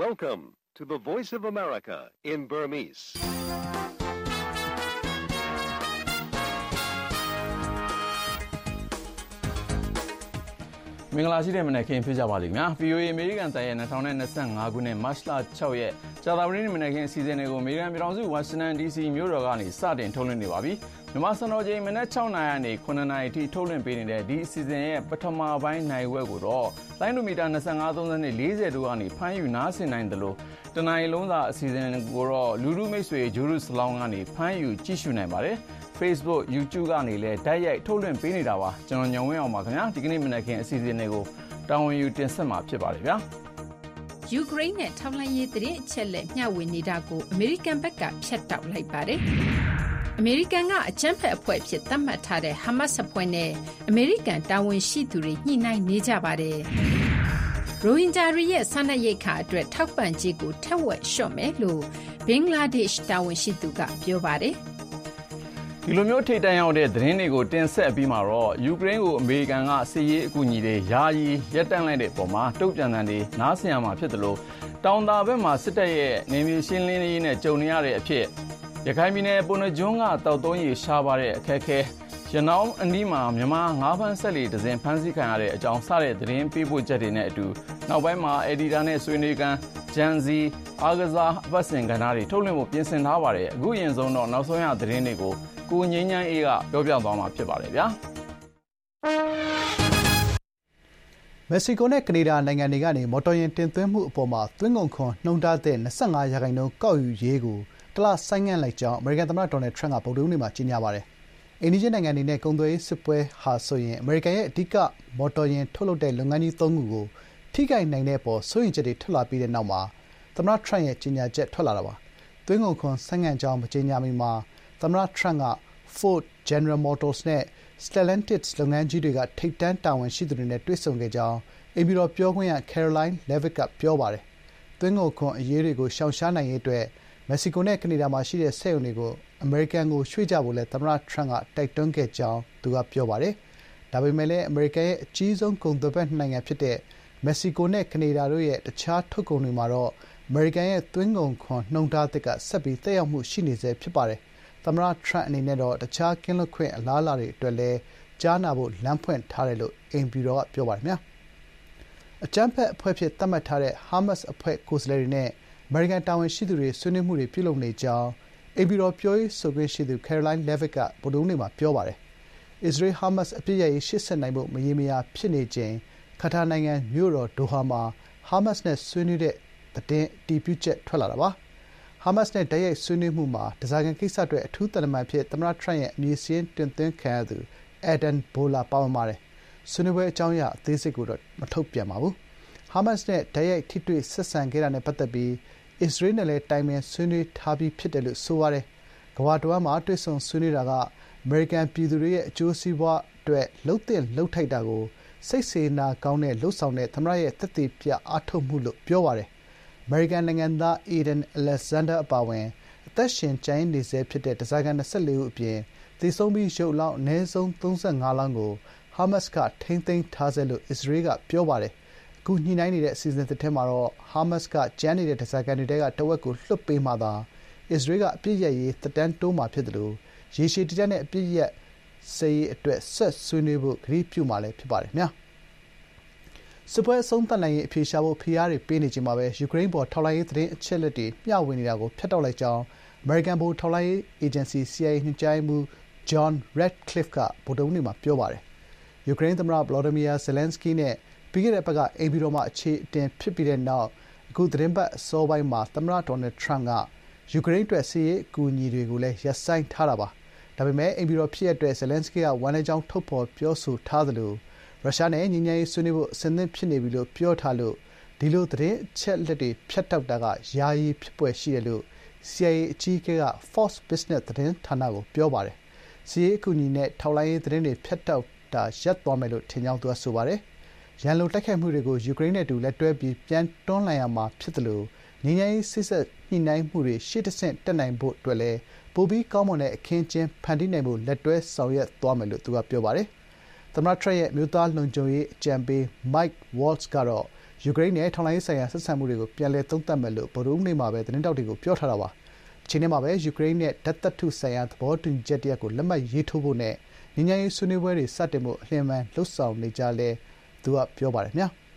Welcome to the Voice of America in Burmese. ။မင်္ဂလာရှိတဲ့မနက်ခင်းဖြစ်ကြပါလိမ့်မယ်။ VOA အမေရိကန်တိုင်းရဲ့2025ခုနှစ်မတ်လ6ရက်ကြာသပတေးနေ့မနက်ခင်းအစီအစဉ်တွေကိုအမေရိကန်ပြည်ထောင်စုဝါရှင်တန် DC မြို့တော်ကနေစတင်ထုတ်လွှင့်နေပါပြီ။မြန်မာစံတော်ချိန်မနက်6နာရီကနေ9နာရီထိထုတ်လွှင့်ပေးနေတဲ့ဒီအစီအစဉ်ရဲ့ပထမပိုင်းနိုင်ဝက်ကိုတော့လိုင်းဒိုမီတာ25 30နဲ့40တို့ကနေဖမ်းယူနားဆင်နိုင်တယ်လို့တနင်္လာနေ့လုံးသာအစီအစဉ်ကိုတော့လူလူမိတ်ဆွေဂျူရုစလောင်းကနေဖမ်းယူကြည့်ရှုနိုင်ပါတယ်။ Facebook YouTube ကနေလည်းဓာတ်ရိုက်ထုတ်လွှင့်ပေးနေတာပါ။ကျွန်တော်ညောင်ဝင်းအောင်ပါခင်ဗျာ။ဒီကနေ့မနက်ခင်းအစီအစဉ်တွေကိုတာဝန်ယူတင်ဆက်မှာဖြစ်ပါတယ်ဗျာ။ယူကရိန်းနဲ့ထောက်လှမ်းရေးသတင်းအချက်အလက်မျှဝေနေတာကိုအမေရိကန်ဘက်ကဖျက်တောက်လိုက်ပါတယ်။အမေရိကန်ကအကြမ်းဖက်အဖွဲ့အဖြစ်သတ်မှတ်ထားတဲ့ဟာမတ်စ်အဖွဲ့နဲ့အမေရိကန်တာဝန်ရှိသူတွေညှိနှိုင်းနေကြပါတယ်။ရိုဟင်ဂျာတွေရဲ့စားနပ်ရိက္ခာအတွက်ထောက်ပံ့ကြေးကိုထက်ဝက်လျှော့မယ်လို့ဘင်္ဂလားဒေ့ရှ်တာဝန်ရှိသူကပြောပါတယ်။ဒီလိုမျိုးထိတ်တန့်ရောက်တဲ့သတင်းတွေကိုတင်ဆက်ပြီးမှတော့ယူကရိန်းကိုအမေရိကန်ကစစ်ရေးအကူအညီတွေယာယီရပ်တန့်လိုက်တဲ့အပေါ်မှာတုံ့ပြန်တဲ့တွေနားဆင်ရမှာဖြစ်တယ်လို့တောင်တာဘက်မှာစစ်တပ်ရဲ့နေမြေရှင်းလင်းရေးနဲ့ကြုံနေရတဲ့အဖြစ်ရခိုင်ပြည်နယ်ပုဏ္ဏားကျွန်းကတောက်သုံးရီရှားပါတဲ့အခက်အခဲရနောင်းအနီးမှာမြန်မာငါးဖမ်းဆက်လီဒဇင်ဖမ်းဆီးခံရတဲ့အကြောင်းစတဲ့သတင်းပေးပို့ချက်တွေနဲ့အတူနောက်ပိုင်းမှာအက်ဒီတာနဲ့ဆွေးနွေးကန်ဂျန်စီအားကစားအပတ်စဉ်ကဏ္ဍတွေထုတ်လွှင့်ဖို့ပြင်ဆင်ထားပါတယ်အခုရင်ဆုံးတော့နောက်ဆုံးရသတင်းတွေကိုကိုငင်းငန်းအေးကပြောပြသွားမှာဖြစ်ပါတယ်ဗျာမက္ကဆီကိုနဲ့ကနေဒါနိုင်ငံတွေကနေမော်တော်ယာဉ်တင်သွင်းမှုအပေါ်မှာသွင်းကုန်ခွန်နှုန်းထားတဲ့25%ကောက်ယူရေးကိုတလဆိုင်းငံ့လိုက်ကြောင်းအမေရိကန်သမ္မတဒေါ်နယ်ထရန့်ကဗုဒ္ဓဟူးနေ့မှာကြေညာပါတယ်။အိန္ဒိယနိုင်ငံတွေနဲ့ကုန်သွယ်ရေးစစ်ပွဲဟာဆိုရင်အမေရိကန်ရဲ့အဓိကမော်တော်ယာဉ်ထုတ်လုပ်တဲ့လုပ်ငန်းကြီး၃ခုကိုထိခိုက်နိုင်တဲ့အပေါ်စိုးရိမ်ချက်တွေထွက်လာပြီးတဲ့နောက်မှာသမ္မတထရန့်ရဲ့ကြေညာချက်ထွက်လာတာပါ။သွင်းကုန်ခွန်ဆိုင်းငံ့ကြောင်းမကြေညာမီမှာသမ္မတထရန့်က Ford, General Motors နဲ့ Stellantis လုပ်ငန်းကြီးတွေကထိပ်တန်းတာဝန်ရှိသူတွေနဲ့တွေ့ဆုံခဲ့ကြောင်းအိမ်ဖြူတော်ပြောခွင့်ရ Caroline Leavitt ကပြောပါတယ်။သွင်းကုန်ခွန်အရေးတွေကိုရှောင်ရှားနိုင်ရေးအတွက်မက္ကဆီကိုနဲ့ကနေဒါမှာရှိတဲ့စက်ရုံတွေကိုအမေရိကန်ကိုရွှေ့ကြဖို့လည်းသမ္မတထရန့်ကတိုက်တွန်းခဲ့ကြောင်းသူကပြောပါတယ်။ဒါပေမဲ့လည်းအမေရိကန်ရဲ့အကြီးဆုံးကုန်သွယ်ဖက်နိုင်ငံဖြစ်တဲ့မက္ကဆီကိုနဲ့ကနေဒါတို့ရဲ့တခြားထုတ်ကုန်တွေမှာတော့အမေရိကန်ရဲ့သွင်းကုန်ခွန်နှုန်းထားသစ်ကဆက်ပြီးသက်ရောက်မှုရှိနေဆဲဖြစ်ပါတယ်။သမ္မတထရန့်အနေနဲ့တော့တခြားကင်းလွတ်ခွင့်အလားအလာတွေအတွက်လည်းကြားနာဖို့လမ်းဖွင့်ထားတယ်လို့အိမ်ဖြူတော်ကပြောပါတယ်။အကြမ်းဖက်အဖွဲ့ဖြစ်သတ်မှတ်ထားတဲ့ဟာမတ်စ်အဖွဲ့ကိုယ်စားလှယ်တွေနဲ့အမေရိကန်တာဝန်ရှိသူတွေဆွေးနွေးမှုတွေပြုလုပ်နေကြောင်းအိမ်ဖြူတော်ပြောရေးဆိုခွင့်ရှိသူ Caroline Leavitt ကဗုဒ္ဓဟူးနေ့မှာပြောပါတယ်။အစ္စရေး-ဟာမတ်စ်အပစ်ရပ်ရေးရှေ့ဆက်နိုင်ဖို့မရေမရာဖြစ်နေချိန်ကာတာနိုင်ငံမြို့တော်ဒိုဟာမှာဟာမတ်စ်နဲ့ဆွေးနွေးတဲ့သတင်းအတည်ပြုချက်ထွက်လာတာပါ။ဟာမတ်စ်နဲ့တိုက်ရိုက်ဆွေးနွေးမှုမှာဓားစာခံကိစ္စအတွက်အထူးသံတမန်အဖြစ်သမ္မတထရန့်ရဲ့အမည်စာရင်းတင်သွင်းခံရသူ Eden Bola ပါဝင်ပါတယ်။ဆွေးနွေးပွဲအကြောင်းအရာအသေးစိတ်ကိုတော့မထုတ်ပြန်ပါဘူး။ဟာမတ်စ်နဲ့တိုက်ရိုက်ထိတွေ့ဆက်ဆံခဲ့တာနဲ့ပတ်သက်ပြီးအစ္စရေးနဲ့လည်းတိုင်ပင်ဆွေးနွေးထားပြီးဖြစ်တယ်လို့ဆိုပါတယ်။ကမ္ဘာတဝှမ်းမှာတွေ့ဆုံဆွေးနွေးတာကအမေရိကန်ပြည်သူတွေရဲ့အကျိုးစီးပွားအတွက်လုပ်သင့်လုပ်ထိုက်တာကိုစိတ်စေတနာကောင်းတဲ့လုပ်ဆောင်တဲ့သမ္မတရဲ့သက်သေပြအားထုတ်မှုလို့ပြောပါတယ်။အမေရိကန်နိုင်ငံသား Eden Alexander အပါအဝင်အသက်ရှင်ကျန်ရစ်နေဆဲဖြစ်တဲ့ဓားစာခံ24ဦးအပြင်သေဆုံးပြီးရုပ်အလောင်းအနည်းဆုံး35လောင်းကိုဟာမတ်စ်ကထိန်းသိမ်းထားဆဲလို့အစ္စရေးကပြောပါတယ်။အခုညှိနှိုင်းနေတဲ့အစီအစဉ်သစ်ထဲမှာတော့ဟာမတ်စ်ကကျန်နေတဲ့ဓားစာခံတွေထဲကတဝက်ကိုလွှတ်ပေးမှသာအစ္စရေးကအပစ်ရပ်ရေးသက်တမ်းတိုးမှာဖြစ်တယ်လို့ရေရှည်တည်တံ့တဲ့အပစ်ရပ်စဲရေးအတွက်ဆက်ဆွေးနွေးဖို့ကတိပြုမှာလည်းဖြစ်ပါတယ်။စစ်ပွဲအဆုံးသတ်နိုင်ရေးအဖြေရှာဖို့ဖိအားတွေပေးနေချိန်မှာပဲယူကရိန်းပေါ်ထောက်လှမ်းရေးသတင်းအချက်အလက်တွေမျှဝေနေတာကိုဖျက်တောက်လိုက်ကြောင်းအမေရိကန်ဗဟိုထောက်လှမ်းရေးအေဂျင်စီ CIA ညွှန်ကြားရေးမှူး John Ratcliffe ကဗုဒ္ဓဟူးနေ့မှာပြောပါတယ်။ယူကရိန်းသမ္မတ Volodymyr Zelenskyy နဲ့ပြီးခဲ့တဲ့အပတ်ကအိမ်ဖြူတော်မှာအခြေအတင်ဖြစ်ပြီးတဲ့နောက်အခုသီတင်းပတ်အစောပိုင်းမှာသမ္မတဒေါ်နယ်ထရန့်ကယူကရိန်းအတွက်စစ်ရေးအကူအညီတွေကိုလည်းရပ်ဆိုင်းထားတာပါ။ဒါပေမဲ့အိမ်ဖြူတော်ဖြစ်ရပ်အတွက် Zelenskyy ကဝမ်းနည်းကြောင်းထုတ်ဖော်ပြောဆိုထားသလိုရုရှားနဲ့ငြိမ်းချမ်းရေးဆွေးနွေးဖို့အဆင်သင့်ဖြစ်နေပြီလို့ပြောထားလို့ဒီလိုသတင်းအချက်အလက်တွေဖြတ်တောက်တာကယာယီဖြစ်ပွယ်ရှိတယ်လို့ CIA အကြီးအကဲက Fox Business သတင်းဌာနကိုပြောပါတယ်။စစ်ရေးအကူအညီနဲ့ထောက်လှမ်းရေးသတင်းတွေဖြတ်တောက်တာရပ်သွားမယ်လို့ထင်ကြောင်းသူကဆိုပါတယ်။ရန်လိုတိုက်ခိုက်မှုတွေကိုယူကရိန်းနဲ့အတူလက်တွဲပြီးပြန်တွန်းလှန်ရမှာဖြစ်သလိုငြိမ်းချမ်းရေးစိတ်ညှိနှိုင်းမှုတွေရှေ့တဆင့်တက်နိုင်ဖို့အတွက်လည်းပိုပြီးကောင်းမွန်တဲ့အခင်းအကျင်းဖန်တီးနိုင်ဖို့လက်တွဲဆောင်ရွက်သွားမယ်လို့သူကပြောပါတယ်။သမ္မတထရန့်ရဲ့အမျိုးသားလုံခြုံရေးအကြံပေး Mike Waltz ကတော့ယူကရိန်းနဲ့ထောက်လှမ်းရေးဆိုင်ရာဆက်ဆံမှုတွေကိုပြန်လည်သုံးသပ်မယ်လို့ဗုဒ္ဓဟူးနေ့မှာပဲသတင်းတောက်တွေကိုပြောထားတာပါ။ဒီနေ့မှာပဲယူကရိန်းနဲ့ဓာတ်သတ္ထုဆိုင်ရာသဘောတူညီချက်တရပ်ကိုလက်မှတ်ရေးထိုးဖို့နဲ့ငြိမ်းချမ်းရေးဆွေးနွေးပွဲတွေစတင်ဖို့အလျင်အမြန်လှုပ်ဆောင်နေကြလဲသူကပြောပါတယ်ခင်ဗျာ။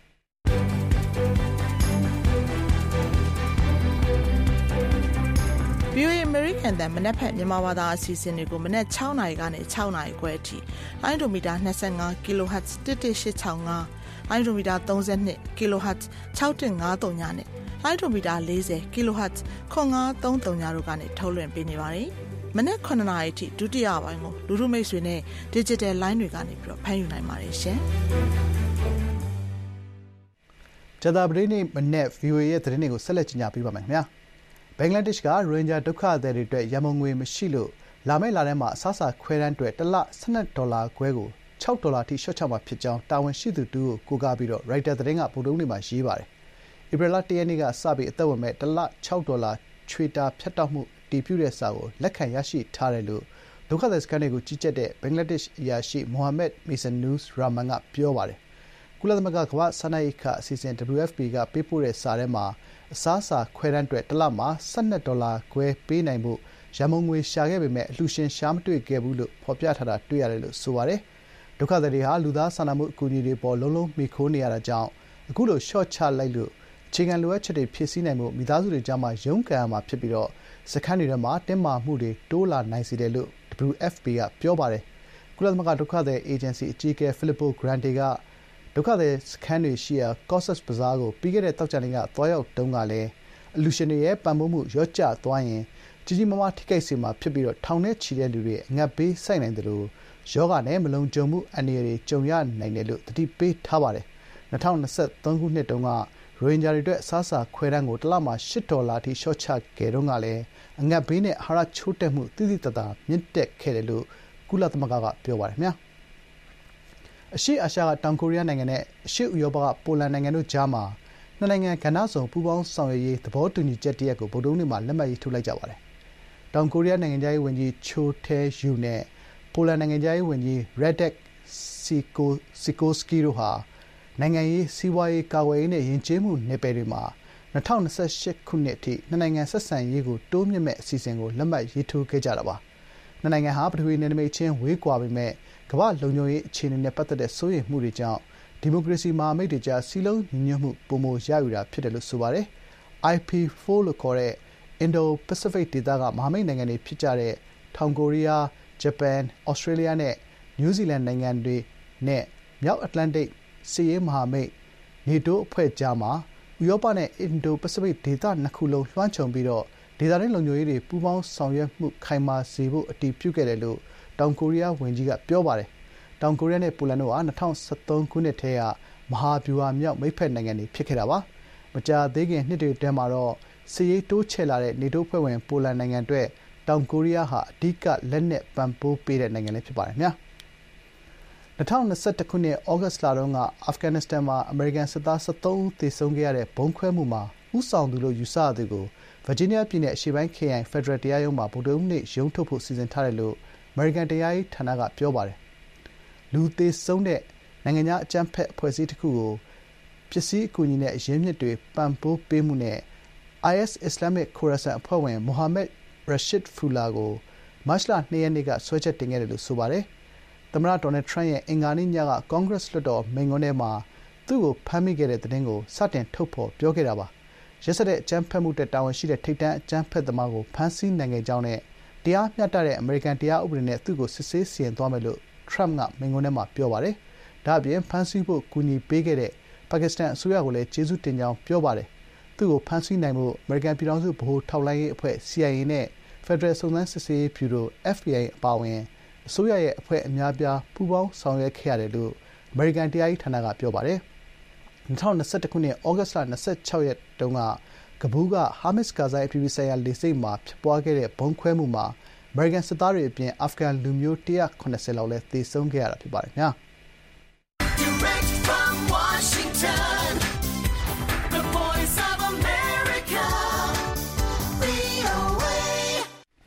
VOA American တန်မနက်ဖြန်မြန်မာဘာသာအစီအစဉ်တွေကိုမနက်6:00 နာရီကနေ6:00 နာရီခွဲအထိလိုင်းဒိုမီတာ25 kHz 11865လိုင်းဒိုမီတာ32 kHz 6153ညနဲ့လိုင်းဒိုမီတာ40 kHz 9533ညတို့ကနေထုတ်လွှင့်ပေးနေပါတယ်။မနက်9:00 နာရီအထိဒုတိယပိုင်းကိုလူထုမိတ်ဆွေနဲ့ digital line တွေကနေပြီးတော့ဖမ်းယူနိုင်ပါတယ်ရှင်။ကြာသပတေးနေ့မနက် VOA ရဲ့သတင်းတွေကိုဆက်လက်ကြီးညာပေးပါမယ်ခင်ဗျာ။ဘင်္ဂလားဒေ့ရှ်ကရိုဟင်ဂျာဒုက္ခသည်တွေအတွက်ရန်ပုံငွေမရှိလို့လာမယ့်လထဲမှာအစားအစာခွဲတမ်းအတွက်တစ်လ$12ခွဲကို$6အထိလျှော့ချမှာဖြစ်ကြောင်းတာဝန်ရှိသူတဦးကိုကိုးကားပြီးရိုက်တာသတင်းကဗုဒ္ဓဟူးနေ့မှာရေးပါတယ်။ဧပြီလ1ရက်နေ့ကစပြီးအသက်ဝင်မဲ့တစ်လ$6ချွေတာဖြတ်တောက်မှုအတည်ပြုတဲ့စာကိုလက်ခံရရှိထားတယ်လို့ဒုက္ခသည်စခန်းတွေကိုကြီးကြပ်တဲ့ဘင်္ဂလားဒေ့ရှ်အရာရှိမိုဟာမက်မီဆန်နူးရာမန်ကပြောပါတယ်။ကုလသမဂ္ဂကမ္ဘာ့စားနပ်ရိက္ခာအစီအစဉ် WFP ကပေးပို့တဲ့စာထဲမှာအစားအစာခွဲတမ်းအတွက်တစ်လမှာ$12ခွဲပေးနိုင်ဖို့ရန်ပုံငွေရှာခဲ့ပေမဲ့အလှူရှင်ရှာမတွေ့ခဲ့ဘူးလို့ဖော်ပြထားတာတွေ့ရတယ်လို့ဆိုပါတယ်။ဒုက္ခသည်တွေဟာလူသားစာနာမှုအကူအညီတွေပေါ်လုံးလုံးမှီခိုနေရတာကြောင့်အခုလိုရှော့ချလိုက်လို့အခြေခံလိုအပ်ချက်တွေဖြည့်ဆည်းနိုင်ဖို့မိသားစုတွေကြားမှာရုန်းကန်ရမှာဖြစ်ပြီးတော့စခန်းတွေထဲမှာတင်းမာမှုတွေတိုးလာနိုင်စေတယ်လို့ WFP ကပြောပါတယ်။ကုလသမဂ္ဂဒုက္ခသည်အေဂျင်စီအကြီးအကဲ Filippo Grandi ကဒုက္ခသည်စခန်းတွေရှိရာ Cox's Bazar ကိုပြီးခဲ့တဲ့သောကြာနေ့ကသွားရောက်တုန်းကလည်းအလှူရှင်တွေရဲ့ပံ့ပိုးမှုလျော့ကျသွားရင်ကြီးကြီးမားမားထိခိုက်စေမှာဖြစ်ပြီးတော့ထောင်နဲ့ချီတဲ့လူတွေအငတ်ဘေးဆိုက်နိုင်တယ်လို့ယောဂနဲ့မလုံခြုံမှုအန္တရာယ်တွေကြုံရနိုင်တယ်လို့သတိပေးထားပါတယ်။2023ခုနှစ်တုန်းကရိုဟင်ဂျာတွေအတွက်အစားအစာခွဲတမ်းကိုတစ်လမှာ$8အထိလျှော့ချခဲ့တုန်းကလည်းအငတ်ဘေးနဲ့အာဟာရချိုးတက်မှုသိသိသာသာမြင့်တက်ခဲ့တယ်လို့ကုလသမဂ္ဂကပြောပါတယ်ခင်ဗျာ။အရှေ့အာရှကတောင်ကိုရီးယားနိုင်ငံနဲ့အရှေ့ဥရောပကပိုလန်နိုင်ငံတို့ကြားမှာနှစ်နိုင်ငံကဏ္ဍစုံပူးပေါင်းဆောင်ရွက်ရေးသဘောတူညီချက်တရပ်ကိုဗုဒ္ဓဟူးနေ့မှာလက်မှတ်ရေးထိုးလိုက်ကြပါတယ်။တောင်ကိုရီးယားနိုင်ငံခြားရေးဝန်ကြီးချိုထဲယူနဲ့ပိုလန်နိုင်ငံခြားရေးဝန်ကြီးရက်ဒက်စီကိုစကီတို့ဟာနိုင်ငံရေးစီးပွားရေးကာကွယ်ရေးနဲ့ယဉ်ကျေးမှုနယ်ပယ်တွေမှာ2028ခုနှစ်အထိနှစ်နိုင်ငံဆက်ဆံရေးကိုတိုးမြှင့်မဲ့အစီအစဉ်ကိုလက်မှတ်ရေးထိုးခဲ့ကြတာပါ။နှစ်နိုင်ငံဟာပထဝီနယ်နိမိတ်ချင်းဝေးကွာပေမဲ့ကမ္ဘာလုံခြုံရေးအခြေအနေနဲ့ပတ်သက်တဲ့စိုးရိမ်မှုတွေကြောင့်ဒီမိုကရေစီမဟာမိတ်တွေကြားစည်းလုံးညီညွတ်မှုပိုမိုရယူတာဖြစ်တယ်လို့ဆိုပါတယ်။ IP4 လို့ခေါ်တဲ့ Indo-Pacific ဒေသကမဟာမိတ်နိုင်ငံတွေဖြစ်ကြတဲ့တောင်ကိုရီးယား၊ဂျပန်၊ဩစတြေးလျနဲ့နယူးဇီလန်နိုင်ငံတွေနဲ့မြောက်အတ္တလန္တိတ်စစ်ရေးမဟာမိတ်နေတိုးအဖွဲ့ကြားမှာဥရောပနဲ့အင်ဒို-ပစိဖိတ်ဒေသနှစ်ခုလုံးလွှမ်းခြုံပြီးတော့ဒေသတွင်းလုံခြုံရေးတွေပူးပေါင်းဆောင်ရွက်မှုခိုင်မာစေဖို့အတည်ပြုခဲ့တယ်လို့တောင်ကိုရီးယားဝန်ကြီးကပြောပါတယ်။တောင်ကိုရီးယားနဲ့ပိုလန်တို့ဟာ2013ခုနှစ်ထဲကမဟာဗျူဟာမြောက်မိတ်ဖက်နိုင်ငံတွေဖြစ်ခဲ့တာပါ။မကြာသေးခင်နှစ်တွေထဲမှာတော့စစ်ရေးတိုးချဲ့လာတဲ့နေတိုးဖွဲ့ဝင်ပိုလန်နိုင်ငံအတွက်တောင်ကိုရီးယားဟာအဓိကလက်နက်ပံ့ပိုးပေးတဲ့နိုင်ငံလည်းဖြစ်ပါတယ်ခင်ဗျာ။2021ခုနှစ်ဩဂတ်စ်လတုန်းကအာဖဂန်နစ္စတန်မှာအမေရိကန်စစ်သား13ဦးသေဆုံးခဲ့ရတဲ့ဘုံခွဲမှုမှာဦးဆောင်သူလို့ယူဆရသူကိုဗာဂျီးနီးယားပြည်နယ်အရှေ့ပိုင်းခရိုင်ဖက်ဒရယ်တရားရုံးမှာဗုဒ္ဓဟူးနေ့ရုံးထုတ်ဖို့စီစဉ်ထားတယ်လို့အမေရိကန်တရားရေးဌာနကပြောပါတယ်။လူသေဆုံးတဲ့နိုင်ငံခြားအကြမ်းဖက်အဖွဲ့အစည်းတစ်ခုကိုပစ္စည်းအကူအညီနဲ့အရင်းမြစ်တွေပံ့ပိုးပေးမှုနဲ့ IS အစ္စလာမစ်ခိုရာဆန်အဖွဲ့ဝင်မိုဟာမက်ရရှစ်ဖူလာကိုမတ်လ2ရက်နေ့ကဆွဲချက်တင်ခဲ့တယ်လို့ဆိုပါတယ်။သမ္မတဒေါ်နယ်ထရန့်ရဲ့အင်္ဂါနေ့ညကကွန်ဂရက်လွှတ်တော်မိန့်ခွန်းထဲမှာသူ့ကိုဖမ်းမိခဲ့တဲ့သတင်းကိုစတင်ထုတ်ဖော်ပြောခဲ့တာပါ။ရက်စက်တဲ့အကြမ်းဖက်မှုတက်တာဝန်ရှိတဲ့ထိပ်တန်းအကြမ်းဖက်သမားကိုဖမ်းဆီးနိုင်ခဲ့ကြောင်းနဲ့တရားမျှတတဲ့အမေရိကန်တရားဥပဒေနဲ့သူ့ကိုစစ်ဆေးစီရင်သွားမယ်လို့ထရမ့်ကမိန့်ခွန်းထဲမှာပြောပါတယ်။ဒါ့အပြင်ဖမ်းဆီးဖို့ကူညီပေးခဲ့တဲ့ပါကစ္စတန်အစိုးရကိုလည်းကျေးဇူးတင်ကြောင်းပြောပါတယ်။သူ့ကိုဖမ်းဆီးနိုင်ဖို့အမေရိကန်ပြည်ထောင်စုဗဟိုထောက်လှမ်းရေးအဖွဲ့ CIA နဲ့ဖက်ဒရယ်စုံစမ်းစစ်ဆေးရေးဗျူရို FBI အပါအဝင်အစိုးရရဲ့အဖွဲ့အများအပြားပူးပေါင်းဆောင်ရွက်ခဲ့ရတယ်လို့အမေရိကန်တရားရေးဌာနကပြောပါတယ်။2021ခုနှစ်ဩဂတ်လ26ရက်တုန်းကကဘူးကဟာမစ်ကာဇိုင်းအပြည်ပြည်ဆိုင်ရာလေဆိပ်မှာဖြစ်ပွားခဲ့တဲ့ဘုံခွဲမှုမှာအမေရိကန်စစ်သားတွေအပြင်အာဖဂန်လူမျိုး190လောက်လည်းသေဆုံးခဲ့ရတာဖြစ်ပါတယ်ခင်ဗျာ။ Direct from Washington, the voice of America, VOA.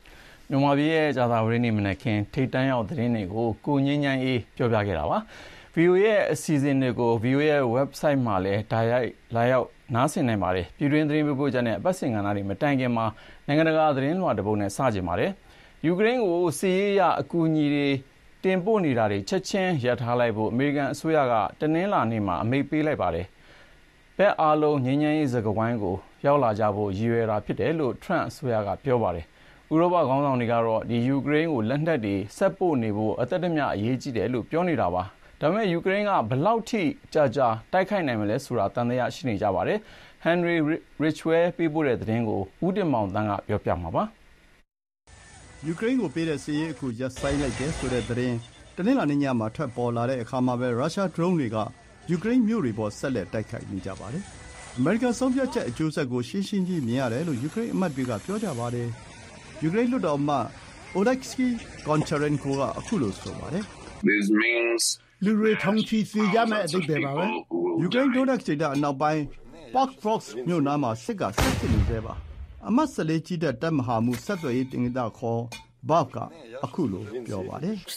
မြန်မာပြည်ရဲ့ဂျာသာဝရင်းနေမနက်ခင်းထိတ်တန်းရောက်သတင်းတွေကိုကိုငင်းညမ်းအေးပြောပြခဲ့တာပါ VOA ရဲ့အစီအစဉ်တွေကို VOA ရဲ့ website မှာလည်းတိုက်ရိုက်လာရောက်နားဆင်နိုင်ပါတယ်။ပြည်တွင်းသတင်းပေးပို့ချက်နဲ့အပတ်စဉ်ကဏ္ဍတွေမတိုင်ခင်မှာနိုင်ငံတကာသတင်းလွှာတစ်ပုဒ်နဲ့စကြင်ပါတယ်။ယူကရိန်းကိုစစ်ရေးအရအကူအညီတွေတင်ပို့နေတာတွေချက်ချင်းရပ်ထားလိုက်ဖို့အမေရိကန်အစိုးရကတနင်္လာနေ့မှာအမိန့်ပေးလိုက်ပါတယ်။ဘက်အားလုံးငြိမ်းချမ်းရေးစကားဝိုင်းကိုရောက်လာကြဖို့ရည်ရွယ်တာဖြစ်တယ်လို့ Trump အစိုးရကပြောပါတယ်။ဥရောပခေါင်းဆောင်တွေကတော့ယူကရိန်းကိုလက်နက်တွေဆက်ပို့နေဖို့အသက်တမျှအရေးကြီးတယ်လို့ပြောနေတာပါ။ဒါပေမဲ့ယူကရိန်းကဘယ်လောက်ထိကြာတိုက်ခိုက်နိုင်မလဲဆိုတာသံသယရှိနေကြပါတယ်။ Henry Ridgwell ပေးပို့တဲ့သတင်းကိုဦးတင်မောင်သန်းကပြောပြမှာပါ။ယူကရိန်းကိုပေးတဲ့စစ်ရေးအခုရပ်ဆိုင်းလိုက်တယ်ဆိုတဲ့သတင်းတနင်္လာနေ့ညမှာထွက်ပေါ်လာတဲ့အခါမှာပဲရုရှားဒရုန်းတွေကယူကရိန်းမြို့တွေပေါ်ဆက်လက်တိုက်ခိုက်နေကြပါတယ်။အမေရိကန်ဆုံးဖြတ်ချက်အကျိုးဆက်ကိုရှင်းရှင်းကြီးမြင်ရတယ်လို့ယူကရိန်းအမတ်တွေကပြောကြပါတယ်။ယူကရိန်းလွှတ်တော်အမတ် Oleksiy Goncharenko ကအခုလိုဆိုပါတယ်။လူတွေထောင်ချီသေကြမယ့်အဓိပ္ပာယ်ပါပဲ။ယူကရိန်းဒိုနက်ဒေသအနောက်ပိုင်း Pokrovsk မြို့နားမှာစစ်ကဆက်ဖြစ်နေသေးပါ။အမတ်14ကြီးတဲ့တပ်မဟာမှုဆက်သွယ်ရေးတင်ဒါခေါ်ဘာကအခုလိုပြောပါတယ်။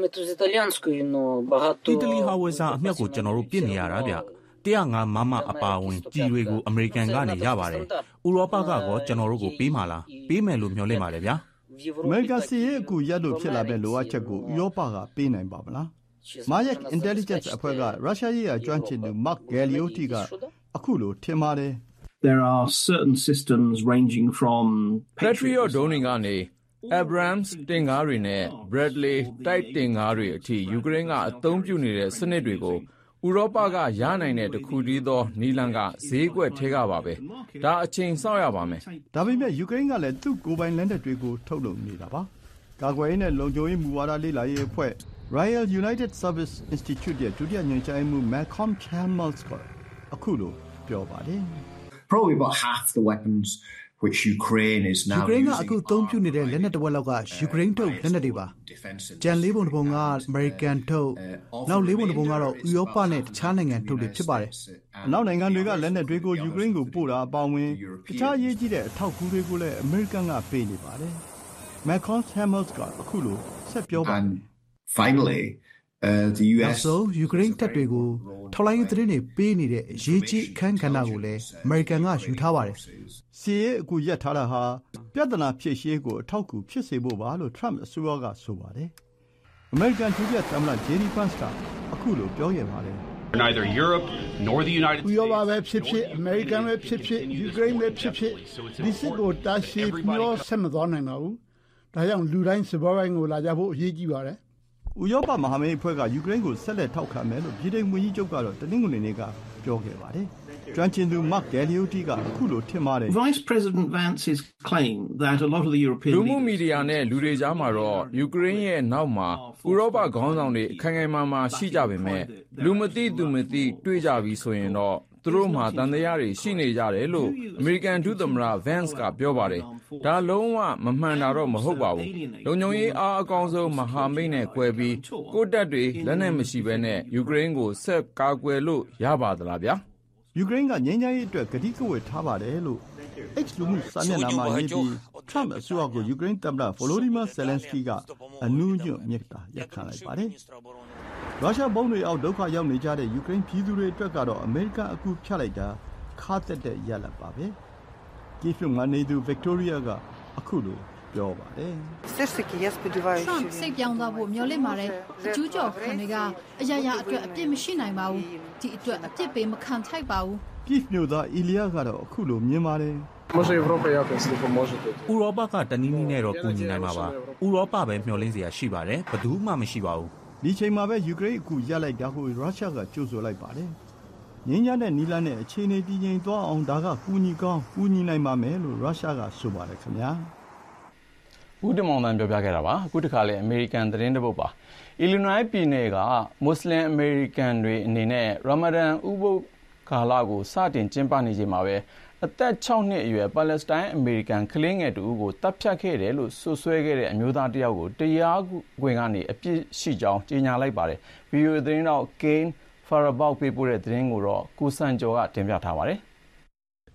အီတလီဟာဝယ်ဇာအမြောက်ကိုကျွန်တော်တို့ပြစ်နေရတာဗျ။105မမအပါဝင်ကြီးတွေကိုအမေရိကန်ကနေရပါတယ်။ဥရောပကတော့ကျွန်တော်တို့ကိုပေးမှာလား။ပေးမယ်လို့မျှော်လင့်ပါတယ်ဗျာ။အမေရိကန်စီရေးအခုရပ်လို့ဖြစ်လာတဲ့လိုအပ်ချက်ကိုဥရောပကပေးနိုင်ပါမလား။ Mayak Intelligence အဖွဲ့ကရုရှားရေးရာကျွမ်းကျင်သူ Mark Galeotti ကအခုလိုထင်ပါတယ်။ There are certain systems ranging from Patriot ဒုံးတွေကနေ Abrams တင်ကားတွေနဲ့ Bradley တိုက်တင်ကားတွေအထိယူကရိန်းကအသုံးပြုနေတဲ့စနစ်တွေကိုဥရောပကရနိုင်တဲ့တစ်ခုတည်းသောနီလန်ကဈေးကွက်ထဲကပါပဲ။ဒါအချိန်စောင့်ရပါမယ်။ဒါပေမဲ့ယူကရိန်းကလည်းသူ့ကိုယ်ပိုင်လက်နက်တွေကိုထုတ်လုပ်နေတာပါ။ကာကွယ်ရေးနဲ့လုံခြုံရေးမူဝါဒလေ့လာရေးအဖွဲ့ Royal United Service Institute ရဲ့ဒုတိယညွှန်ကြားရေးမှူး Malcolm Chalmers ကအခုလိုပြောပါတယ်။ Probably about half the weapons which Ukraine is now using ယူကရိန်းကအခုသုံးပြုနေတဲ့လက်နက်တစ်ဝက်လောက်ကယူကရိန်းထုတ်လက်နက်တွေပါ။ကျန်၄ပုံတစ်ပုံကအမေရိကန်ထုတ်နောက်၄ပုံတစ်ပုံကတော့ဥရောပနဲ့တခြားနိုင်ငံထုတ်တွေဖြစ်ပါတယ်။အနောက်နိုင်ငံတွေကလက်နက်တွေကိုယူကရိန်းကိုပို့တာအပေါင်းဝင်တခြားအရေးကြီးတဲ့အထောက်အကူတွေကိုလည်းအမေရိကန်ကပေးနေပါတယ်။ Malcolm Chalmers ကအခုလိုဆက်ပြောပါတယ်။ Finally the US ဆိုယူကရိန်းတပ်တွေကိုထောက်လှမ်းရေးသတင်းတွေပေးနေတဲ့အရေးကြီးအခန်းကဏ္ဍကိုလည်းအမေရိကန်ကယူထားပါတယ်။စီရေးအခုရပ်ထားတာဟာပြဿနာဖြေရှင်းကိုအထောက်အကူဖြစ်စေဖို့ပါလို့ Trump အစိုးရကဆိုပါတယ်။အမေရိကန်ဒုတိယသမ္မတ JD Vance ကအခုလိုပြောခဲ့ပါတယ်။ Neither Europe nor the United States ဥရောပပဲဖြစ်ဖြစ်အမေရိကန်ပဲဖြစ်ဖြစ်ယူကရိန်းပဲဖြစ်ဖြစ်ဒီစစ်ကိုတာရှည်မျောဆက်မသွားနိုင်ပါဘူး။ဒါကြောင့်လူတိုင်းစပွဲပိုင်းကိုလာကြဖို့အရေးကြီးပါတယ်။ဥရောပမဟာမိတ်အဖွဲ့ကယူကရိန်းကိုဆက်လက်ထောက်ခံမယ်လို့ပြည်ထောင်ဝန်ကြီးချုပ်ကတော့တနင်္ဂနွေနေ့ကပြောခဲ့ပါတယ်။ကျွမ်းကျင်သူ Mark Galeotti ကအခုလိုထင်ပါတယ်။ Vice President Vance's claim that a lot of the European လူမှုမီဒီယာနဲ့လူတွေကြားမှာတော့ယူကရိန်းရဲ့နောက်မှာဥရောပခေါင်းဆောင်တွေခိုင်ခိုင်မာမာရှိကြပေမဲ့လူမသိသူမသိတွေ့ကြပြီဆိုရင်တော့သူတို့မှာတန်တရားတွေရှိနေကြတယ်လို့အမေရိကန်ဒုသမ္မတ Vance ကပြောပါတယ်။ဒါလုံးဝမမှန်တာတော့မဟုတ်ပါဘူး။လုံခြုံရေးအားအကောင်းဆုံးမဟာမိတ်နဲ့꿰ပြီးကိုယ့်တပ်တွေလက်နက်မရှိဘဲနဲ့ယူကရိန်းကိုဆက်ကာကွယ်လို့ရပါသလားဗျာ။ယူကရိန်းကငြိမ်းချမ်းရေးအတွက်ကတိကဝတ်ထားပါတယ်လို့ X လူမှုစာမျက်နှာမှာရေးပြီး Trump အစိုးရကိုယူကရိန်းသမ္မတ Volodymyr Zelensky ကအနူးညွတ်မြစ်တာရပ်ခံလိုက်ပါတယ်။ရုရှားဘုံတွေအောက်ဒုက္ခရောက်နေကြတဲ့ယူကရိန်းပြည်သူတွေအတွက်ကတော့အမေရိကန်အကူဖြတ်လိုက်တာခါသက်တဲ့ရလဒ်ပါပဲ။ကိဖ်မှာနေသူ Victoria ကအခုလိုပြောပါတယ်။ Trump စိတ်ပြောင်းသွားဖို့မျှော်လင့်ပါတယ်။အကျူးကျော်ခံတွေကအရာရာအတွက်အပြစ်မရှိနိုင်ပါဘူး။ဒီအတွက်အပြစ်ပေးမခံထိုက်ပါဘူး။ကိဖ်မြို့သား Ilya ကတော့အခုလိုမြင်ပါတယ်။ဥရောပကတနည်းနည်းနဲ့တော့ကူညီနိုင်မှာပါ။ဥရောပပဲမျှော်လင့်စရာရှိပါတယ်။ဘယ်သူမှမရှိပါဘူး။ဒီချိန်မှာပဲယူကရိန်းအခုရပ်လိုက်တာကိုရုရှားကကြိုးဆိုလိုက်ပါတယ်။ငြိမ်းချမ်းတဲ့နီလာနဲ့အခြေအနေတည်ငြိမ်သွားအောင်ဒါကကူညီကောင်းကူညီနိုင်ပါမယ်လို့ရုရှားကဆိုပါတယ်ခင်ဗျာ။ဦးတင်မောင်တန်းပြောပြခဲ့တာပါ။အခုတခါလေအမေရိကန်သတင်းတစ်ပုဒ်ပါ။ Illinois ပြည်နယ်ကမွတ်စလင်အမေရိကန်တွေအနေနဲ့ရာမာဒန်ဥပုသ်ကာလကိုစတင်ကျင်းပနေချိန်မှာပဲအသက်6နှစ်အရွယ်ပါလက်စတိုင်းအမေရိကန်ကလေးငယ်တူကိုတပ်ဖြတ်ခဲ့တယ်လို့ဆွဆွဲခဲ့တဲ့အမျိုးသားတစ်ယောက်ကိုတရားခွင်ကနေအပြစ်ရှိကြောင်းကြေညာလိုက်ပါတယ်။ VOA သတင်းတောက် Kane Farabaugh ပေးပို့တဲ့သတင်းကိုတော့ကိုစံကျော်ကတင်ပြထားပါတယ်။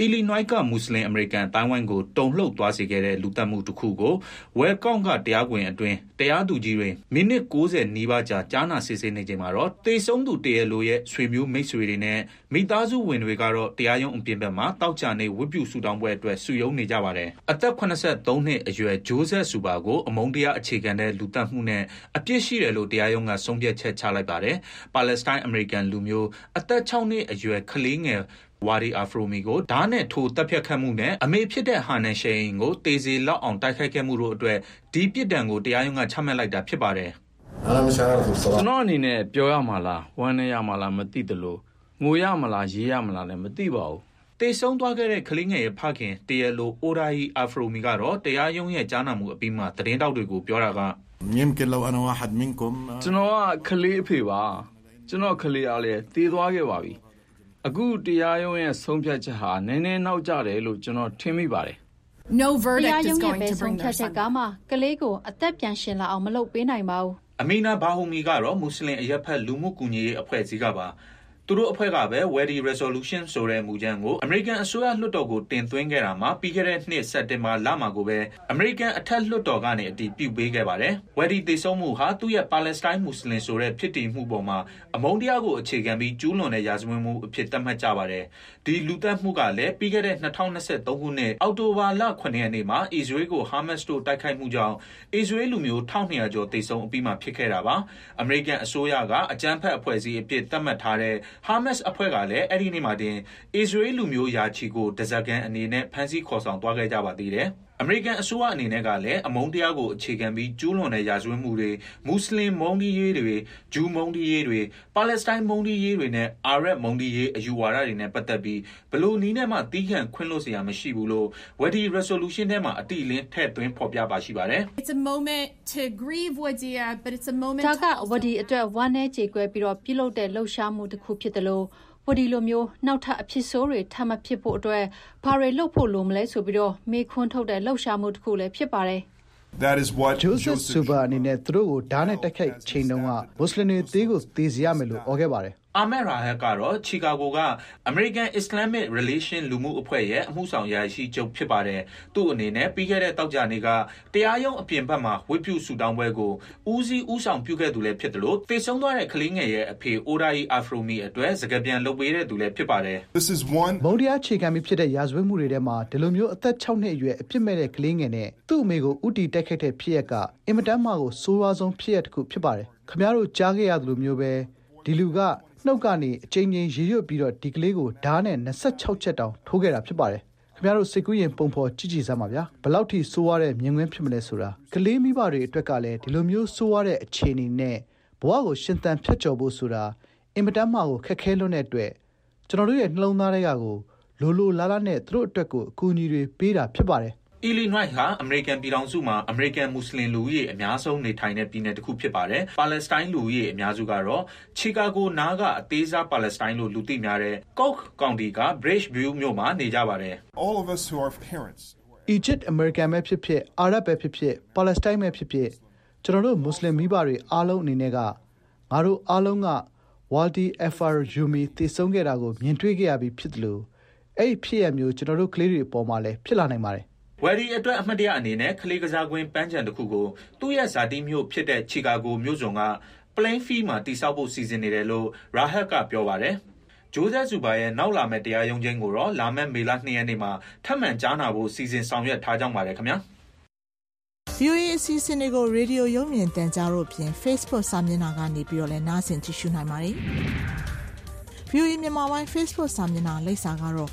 အီလီနွိုက်ကမွတ်စလင်အမေရိကန်တိုင်းဝမ်ကိုတုံလှုပ်သွားစေခဲ့တဲ့လူသတ်မှုတစ်ခုကိုဝဲကောင့်ကတရားခွင်အတွင်းတရားသူကြီးတွေမိနစ်60နီးပါးကြာကြားနာစစ်ဆေးနေချိန်မှာတော့တေဆုံးသူတရားလိုရဲ့ဆွေမျိုးမိတ်ဆွေတွေနဲ့မိသားစုဝင်တွေကတော့တရားရုံးအပြင်ဘက်မှာတောက်ချနေဝတ်ပြုဆူတောင်းပွဲအတွက်စုရုံးနေကြပါတယ်အသက်83နှစ်အရွယ်ဂျိုးဆက်ဆူပါကိုအမုန်းတရားအခြေခံတဲ့လူသတ်မှုနဲ့အပြစ်ရှိတယ်လို့တရားရုံးကဆုံးဖြတ်ချက်ချလိုက်ပါတယ်ပါလက်စတိုင်းအမေရိကန်လူမျိုးအသက်6နှစ်အရွယ်ကလေးငယ်ဝါဒီအာဖရိုမီကိုဓာတ်နဲ့ထိုးတပ်ဖြတ်ခတ်မှုနဲ့အမေဖြစ်တဲ့ဟာနန်ရှိန်ကိုတေစီလောက်အောင်တိုက်ခိုက်ခဲ့မှုတို့အတွက်ဒီပြစ်ဒဏ်ကိုတရားရုံးကချမှတ်လိုက်တာဖြစ်ပါတယ်ကျွန်တော်အနေနဲ့ပြောရမှာလားဝမ်းနေရမှာလားမသိသလိုငိုရမှာလားရေးရမှာလားလည်းမသိပါဘူးတေဆုံးသွားခဲ့တဲ့ကလေးငယ်ရဲ့ဖခင်တရားလိုအိုရာဟီအာဖရိုမီကတော့တရားရုံးရဲ့ကြားနာမှုအပြီးမှာသတင်းတောက်တွေကိုပြောတာကကျွန်တော်ကကလေးအဖေပါကျွန်တော်ကလေးအားလည်းတည်သွားခဲ့ပါပြီအခုတရားရုံးရဲ့ဆုံးဖြတ်ချက်ဟာနည်းနည်းနောက်ကျတယ်လို့ကျွန်တော်ထင်မိပါတယ် No verdict is going to bring their son. ကမှကလေးကိုအသက်ပြန်ရှင်လာအောင်မလုပ်ပေးနိုင်ပါဘူးအမီနာဘာဟူမီကတော့မွတ်စလင်အရက်ဖက်လူမှုကူညီရေးအဖွဲ့အစည်းကပါသူတို့အဖွဲ့ကပဲ Wadi Resolution ဆိုတဲ့မူကြမ်းကိုအမေရိကန်အစိုးရလွှတ်တော်ကိုတင်သွင်းခဲ့တာမှာပြီးခဲ့တဲ့နှစ်စက်တင်ဘာလမှာကိုပဲအမေရိကန်အထက်လွှတ်တော်ကနေအတည်ပြုပေးခဲ့ပါတယ်။ Wadi သေဆုံးမှုဟာသူ့ရဲ့ပါလက်စတိုင်းမွတ်စလင်ဆိုတဲ့ဖြစ်တည်မှုပေါ်မှာအမုန်းတရားကိုအခြေခံပြီးကျူးလွန်တဲ့ရာဇဝတ်မှုအဖြစ်သတ်မှတ်ကြပါတယ်။ဒီလူသတ်မှုကလည်းပြီးခဲ့တဲ့2023ခုနှစ်အောက်တိုဘာလ9ရက်နေ့မှာအစ္စရေးကိုဟာမတ်စ်တို့တိုက်ခိုက်မှုကြောင့်အစ္စရေးလူမျိုး1200ကျော်သေဆုံးအပြီးမှာဖြစ်ခဲ့တာပါ။အမေရိကန်အစိုးရကအကြမ်းဖက်အဖွဲ့အစည်းအဖြစ်သတ်မှတ်ထားတဲ့ဟာမတ်စ်အဖွဲ့ကလည်းအဲ့ဒီနေ့မှာတင်အစ္စရေးလူမျိုးယာချီကိုဒဇက်ကန်အနေနဲ့ဖမ်းဆီးခေါ်ဆောင်သွားခဲ့ကြပါသေးတယ်။အမေရိကန်အစိုးရအနေနဲ့ကလည်းအမုန်းတရားကိုအခြေခံပြီးကျူးလွန်တဲ့ရာဇဝတ်မှုတွေမွတ်စလင်မုန်းတီးရေးတွေဂျူးမုန်းတီးရေးတွေပါလက်စတိုင်းမုန်းတီးရေးတွေနဲ့အာရပ်မုန်းတီးရေးအယူဝါဒတွေနဲ့ပတ်သက်ပြီးဘလို့နည်းနဲ့မှတီးခန့်ခွင့်လို့စရာမရှိဘူးလို့ Wadi Resolution ထဲမှာအတိအလင်းထည့်သွင်းဖော်ပြပါရှိပါတယ်။ It's a moment to grieve Wadia but it's a moment ဒါက Wadi အတွက်ဝမ်းနည်းကြေကွဲပြီးတော့ပြုလုပ်တဲ့လှုပ်ရှားမှုတစ်ခုဖြစ်တယ်လို့ဝဒီလိုမျိုးနောက်ထပ်အဖြစ်ဆိုးတွေထပ်မဖြစ်ဖို့အတွက်ဘာတွေလုပ်ဖို့လိုမလဲဆိုပြီးတော့မေခွန်းထုတ်တဲ့လှုပ်ရှားမှုတစ်ခုလည်းဖြစ်ပါတယ် That is what Joseph Suba အနေနဲ့သူတို့ကိုဓာတ်နဲ့တိုက်ခိုက်ချိန်တုန်းကမွတ်စလင်တွေသေးကိုသေစေရမယ်လို့ဩခဲ့ပါတယ်အာမက်ရာဟက်ကတော့ချီကာဂိုက American Islamic Relation လူမှုအဖွဲ့ရဲ့အမှုဆောင်ရာရှိချုပ်ဖြစ်ပါတယ်။သူ့အနေနဲ့ပြီးခဲ့တဲ့တောက်ကြနေ့ကတရားရုံးအပြင်ဘက်မှာဝတ်ပြုဆူတောင်းပွဲကိုဦးစီးဦးဆောင်ပြုခဲ့သူလည်းဖြစ်တယ်လို့သေဆုံးသွားတဲ့ကလေးငယ်ရဲ့အဖေအိုရာဟီအာဖရိုမီအတွက်စကားပြန်လုပ်ပေးတဲ့သူလည်းဖြစ်ပါတယ်။ This is one မုန်းတရားအခြေခံပြီးဖြစ်တဲ့ရာဇဝတ်မှုတွေထဲမှာဒီလိုမျိုးအသက်6နှစ်အရွယ်အပြစ်မဲ့တဲ့ကလေးငယ်နဲ့သူ့အမေကိုဥတီတိုက်ခိုက်တဲ့ဖြစ်ရပ်ကအင်မတန်မှကိုဆိုးရွားဆုံးဖြစ်ရပ်တစ်ခုဖြစ်ပါတယ်။ခင်ဗျားတို့ကြားခဲ့ရသလိုမျိုးပဲဒီလူကနှုတ်ကနေအချိန်ချင်းရေရွတ်ပြီးတော့ဒီကလေးကိုဓာတ်နဲ့26ချက်တောင်ထိုးခဲ့တာဖြစ်ပါတယ်ခင်ဗျားတို့စိတ်ကူးရင်ပုံဖော်ကြည့်ကြည့်စမ်းပါဗျာဘလောက်ထိဆိုးရတဲ့မြင်ကွင်းဖြစ်မလဲဆိုတာကလေးမိဘတွေအတွက်ကလည်းဒီလိုမျိုးဆိုးရတဲ့အခြေအနေနဲ့ဘဝကိုရှင်သန်ဖြတ်ကျော်ဖို့ဆိုတာအင်မတန်မှကိုခက်ခဲလွန်းတဲ့အတွက်ကျွန်တော်တို့ရဲ့နှလုံးသားတွေကကိုလိုလိုလားလားနဲ့သူတို့အတွက်ကိုအကူအညီတွေပေးတာဖြစ်ပါတယ်အီလီနွိုက်ဟာအမေရိကန်ပြည်ထောင်စုမှာအမေရိကန်မွတ်စလင်လူဦးရေအများဆုံးနေထိုင်တဲ့ပြည်နယ်တစ်ခုဖြစ်ပါတယ်။ပါလက်စတိုင်းလူဦးရေအများစုကတော့ချီကာဂိုနားကအသေးစားပါလက်စတိုင်းလို့လူသိများတဲ့ကော့ကောင်တီက Bridgeview မြို့မှာနေကြပါတယ်။ All of us who are parents Egypt American ပဲဖြစ်ဖြစ်အာရပ်ပဲဖြစ်ဖြစ်ပါလက်စတိုင်းပဲဖြစ်ဖြစ်ကျွန်တော်တို့မွတ်စလင်မိဘတွေအားလုံးအနေနဲ့ကငါတို့အားလုံးက Wadi Al-Fayyoumi တည်ဆုံးခဲ့တာကိုမြင်တွေ့ခဲ့ရပြီးဖြစ်တယ်လို့အဲ့ဒီဖြစ်ရမျိုးကျွန်တော်တို့ကလေးတွေအပေါ်မှာလည်းဖြစ်လာနိုင်ပါတယ်ဝယ်ဒီအတွက်အမှတ်တရအနေနဲ့ကလေးကစားကွင်းပန်းခြံတစ်ခုကိုသူ့ရဲ့ဇာတိမြို့ဖြစ်တဲ့ချီကာဂိုမြို့စွန်က Plainfield မှာတည်ဆောက်ဖို့စီစဉ်နေတယ်လို့ရာဟက်ကပြောပါတယ်။ဂျိုးဇက်ဇူဘာရဲ့နောက်လာမယ့်တရားရုံးချင်းကိုတော့လာမယ့်မေလ2ရက်နေ့မှာထပ်မံကြားနာဖို့စီစဉ်ဆောင်ရွက်ထားကြောင်းပါတယ်ခင်ဗျာ။ VOA အစီအစဉ်တွေကိုရေဒီယိုရုပ်မြင်သံကြားတို့ဖြင့် Facebook စာမျက်နှာကနေပြီးတော့လည်းနားဆင်ကြည့်ရှုနိုင်ပါတယ်။ VOA မြန်မာပိုင်း Facebook စာမျက်နှာလိပ်စာကတော့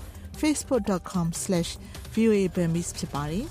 facebook.com/VOA Burmese ဖြစ်ပါတယ်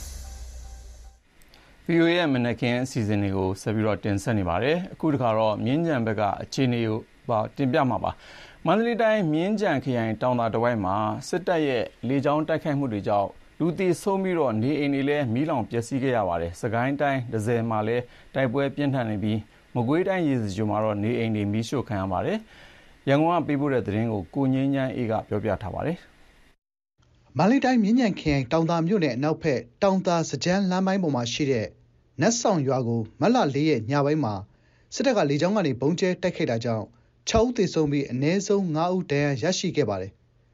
။ VOA ရဲ့မနက်ခင်းအစီအစဉ်တွေကိုဆက်ပြီးတော့တင်ဆက်နေပါတယ်။အခုတခါတော့မြင်းကြံဘက်ကအခြေအနေကိုတင်ပြမှာပါ။မန္တလေးတိုင်းမြင်းကြံခရိုင်တောင်သာတဝိုက်မှာစစ်တပ်ရဲ့လေကြောင်းတိုက်ခိုက်မှုတွေကြောင့်လူသေဆုံးပြီးတော့နေအိမ်တွေလည်းမီးလောင်ပျက်စီးခဲ့ရပါတယ်။စကိုင်းတိုင်းဒဇယ်မှာလည်းတိုက်ပွဲပြင်းထန်နေပြီးမကွေးတိုင်းရေစကြိုမှာတော့နေအိမ်တွေမီးရှို့ခံရပါတယ်။ရန်ကုန်ကပေးပို့တဲ့သတင်းကိုကိုငင်းချမ်းအေးကပြောပြထားပါတယ်။မန္တလေးတိုင်းမြင်းကြံခရိုင်တောင်သာမြို့နယ်အနောက်ဘက်တောင်သာစကြမ်းလမ်းပိုင်းပေါ်မှာရှိတဲ့နတ်ဆောင်ရွာကိုမတ်လ4ရက်ညပိုင်းမှာစစ်တပ်ကလေကြောင်းကနေပုံကျဲတိုက်ခိုက်တာကြောင့်6ဦးသေဆုံးပြီးအနည်းဆုံး9ဦးဒဏ်ရာရရှိခဲ့ပါတယ်။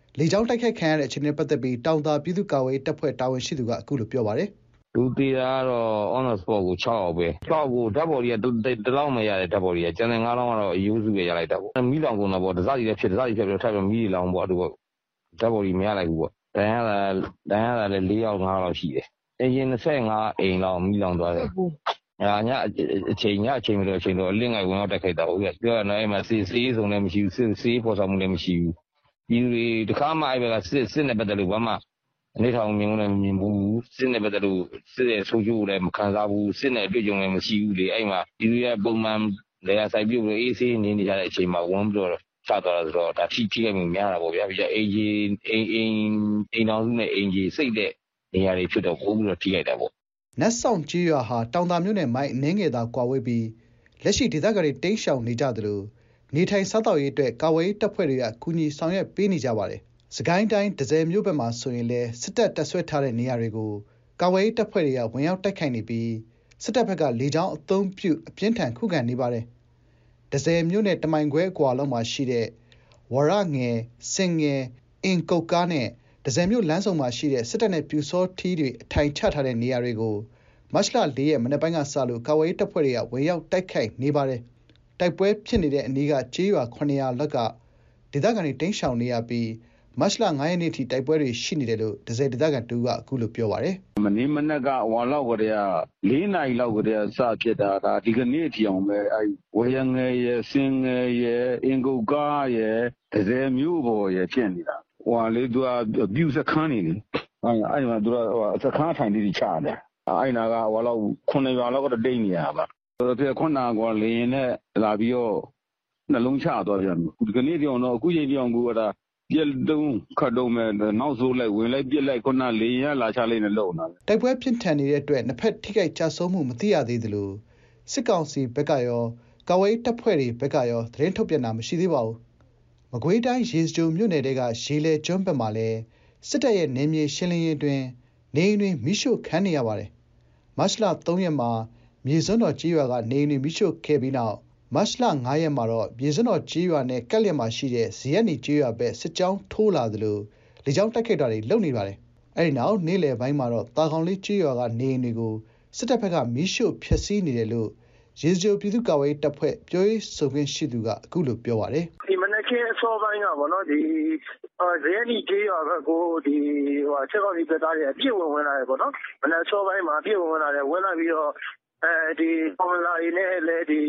လေကြောင်းတိုက်ခိုက်ခံရတဲ့အခြေအနေနဲ့ပတ်သက်ပြီးတောင်သာပြည်သူ့ကာကွယ်ရေးတပ်ဖွဲ့တာဝန်ရှိသူကအခုလိုပြောပါတယ်။လူသေးတာကတော့ on the spot ကို6ယောက်ပဲ။6ယောက်ကိုဓာတ်ပေါ်ကြီးကတလောက်မရတဲ့ဓာတ်ပေါ်ကြီးကကျန်တဲ့9လောင်းကတော့အယူစုပဲရလိုက်တာပေါ့။မီးလောင်ကုန်တာပေါ့တစကြီးလည်းဖြစ်ပြီးထပ်ပြီးမီးလောင်ပေါ့အဲ့လိုပေါ့ဓာတ်ပေါ်ကြီးမရလိုက်ဘူးပေါ့။တန်းရတာလည်း4ယောက်5ယောက်လောက်ရှိတယ်။အရင်25အိမ်လောက်မီးလောင်သွားတယ်။ညအချိန်မလို့အလင်းငယ်ဝင်ရောက်တက်ခိုက်တာဟုတ်ရဲ့ပြောရတော့အဲ့မှာစီးစုံလည်းမရှိဘူးစီးပေါ်ဆောင်မှုလည်းမရှိဘူးဒီတခါမှအဲ့ဘက်ကစစ်နဲ့ပတ်သက်လို့ဘာမှအနေထောင်မြင်လည်းမမြင်ဘူးစစ်နဲ့ပတ်သက်လို့စစ်ရဲ့ဆိုးကျိုးလည်းမခံစားဘူးစစ်နဲ့တွေ့ကြုံလည်းမရှိဘူးလေအဲ့မှာဒီရဲ့ပုံမှန်လေယာဆိုင်ပြုတ်လို့အေးဆေးနေကြတဲ့အချိန်မှာဝင်ပြီးတော့ချသွားတာဆိုတော့ဒါထိခိုက်မှုများတာပေါ့ဗျာပြီးတော့အိမ်တော်စုနဲ့အိမ်ကြီးစိတ်တဲ့နေရာတွေဖြစ်တော့ပို့ပြီးတော့ထိခိုက်တာပေါ့နတ်ဆောင်ကြီးရွာဟာတောင်သာမြို့နယ်မိုင်းအနှင်းငယ်သာကွာဝေးပြီးလက်ရှိဒေသခံတွေတိမ်းရှောင်နေကြသလိုနေထိုင်စားသောက်ရေးအတွက်ကာဝေးတပ်ဖွဲ့တွေကကူညီဆောင်ရွက်ပေးနေကြပါတယ်။စကိုင်းတိုင်းဒဇယ်မြို့ဘက်မှာဆိုရင်လည်းစစ်တပ်တပ်ဆွဲထားတဲ့နေရာတွေကိုကာဝေးတပ်ဖွဲ့တွေကဝင်ရောက်တိုက်ခိုက်နေပြီးစစ်တပ်ဘက်ကလေကြောင်းအုံပြုအပြင်းထန်ခုခံနေပါတယ်။ဒဇယ်မြို့နယ်တမိုင်ခွဲအကွာလုံးမှာရှိတဲ့ဝရငယ်စင်ငယ်အင်ကုတ်ကားနဲ့ဒဇယ်မြို့လမ်းဆောင်မှာရှိတဲ့စစ်တပ်နဲ့ပြူစောထီးတွေအထိုင်ချထားတဲ့နေရာတွေကိုမတ်လ4ရက်မနေ့ပိုင်းကစလို့ကာဝေးတပ်ဖွဲ့တွေကဝင်ရောက်တိုက်ခိုက်နေပါတယ်။တိုက်ပွဲဖြစ်နေတဲ့အနီးကကျေးရွာ900လောက်ကဒေသခံတွေတိမ်းရှောင်နေရပြီးမတ်လ9ရက်နေ့ထိတိုက်ပွဲတွေရှိနေတယ်လို့ဒဇယ်ဒေသခံတူကအခုလိုပြောပါတယ်။မနေ့မနက်ကဝါလောက်ကတည်းက4နာရီလောက်ကတည်းကစဖြစ်တာဒါဒီကနေ့ထိအောင်ပဲအဲဝရငယ်ရဲ့စင်ငယ်ရဲ့အင်ကုတ်ကားရဲ့ဒဇယ်မြို့ပေါ်ရဲ့ဖြစ်နေတာ။ဟိုလေသူကပြူစခန်းနေလေ။အဲ့မှာသူကစခန်းထိုင်လေးချတယ်။အဲ့နာကဟိုလောက်9ရွာလောက်တော့တိတ်နေရပါတော်တော်ခုနကလေရင်နဲ့လာပြီးတော့နှလုံးချသွားပြန်ဒီကနေ့တောင်တော့အခုချိန်တောင်ကိုဒါပြက်တုံးခတ်တုံးမဲ့နောက်ဆိုးလိုက်ဝင်လိုက်ပြက်လိုက်ခုနလေရင်လာချလိုက်နဲ့လုံတာတိုက်ပွဲဖြစ်ထန်နေတဲ့အတွက်နှစ်ဖက်ထိခိုက်ကြဆုံးမှုမသိရသေးသလိုစစ်ကောင်စီဘက်ကရောကာဝေးတပ်ဖွဲ့တွေဘက်ကရောသတင်းထုတ်ပြန်တာမရှိသေးပါဘူးမကွေးတိုင်းရေစကြိုမြို့နယ်ကရေလေကျွန်းဘက်မှာလည်းစစ်တပ်ရဲ့နေမြေရှင်းလင်းရေးတွင်နေအိမ်တွေမိရှို့ခံနေရပါတယ်မတ်လ3ရက်မှာမြေစွန်းတော်ကြီးရွာကနေအိမ်တွေမိရှို့ခဲ့ပြီးနောက်မတ်လ9ရက်မှာတော့မြေစွန်းတော်ကြီးရွာနဲ့ကက်လျက်မှာရှိတဲ့ဇီယက်နီကြီးရွာဘက်စစ်ကြောင်းထိုးလာသလိုလေကြောင်းတိုက်ခိုက်တာတွေလုပ်နေပါတယ်အဲဒီနောက်နေ့လယ်ပိုင်းမှာတော့တာကောင်လေးကြီးရွာကနေအိမ်တွေကိုစစ်တပ်ဘက်ကမိရှို့ဖျက်ဆီးနေတယ်လို့ရေစကြိုပြည်သူ့ကာကွယ်ရေးတပ်ဖွဲ့ပြောရေးဆိုခွင့်ရှိသူကအခုလိုပြောပါတယ်ဒီမနက်ခင်းအစောပိုင်းကပေါ့နော်ဒီဇေယနီကြီးရွာဘက်ကိုဒီချက်ကောက်ဒီပတ်သားတွေအပြည့်ဝင်လာတယ်ပေါ့နော်မနက်စောပိုင်းမှာအပြည့်ဝင်လာတယ်ဝင်လာပြီးတော့ဒီပေါ်လာရင်းနဲ့လည်းဒီ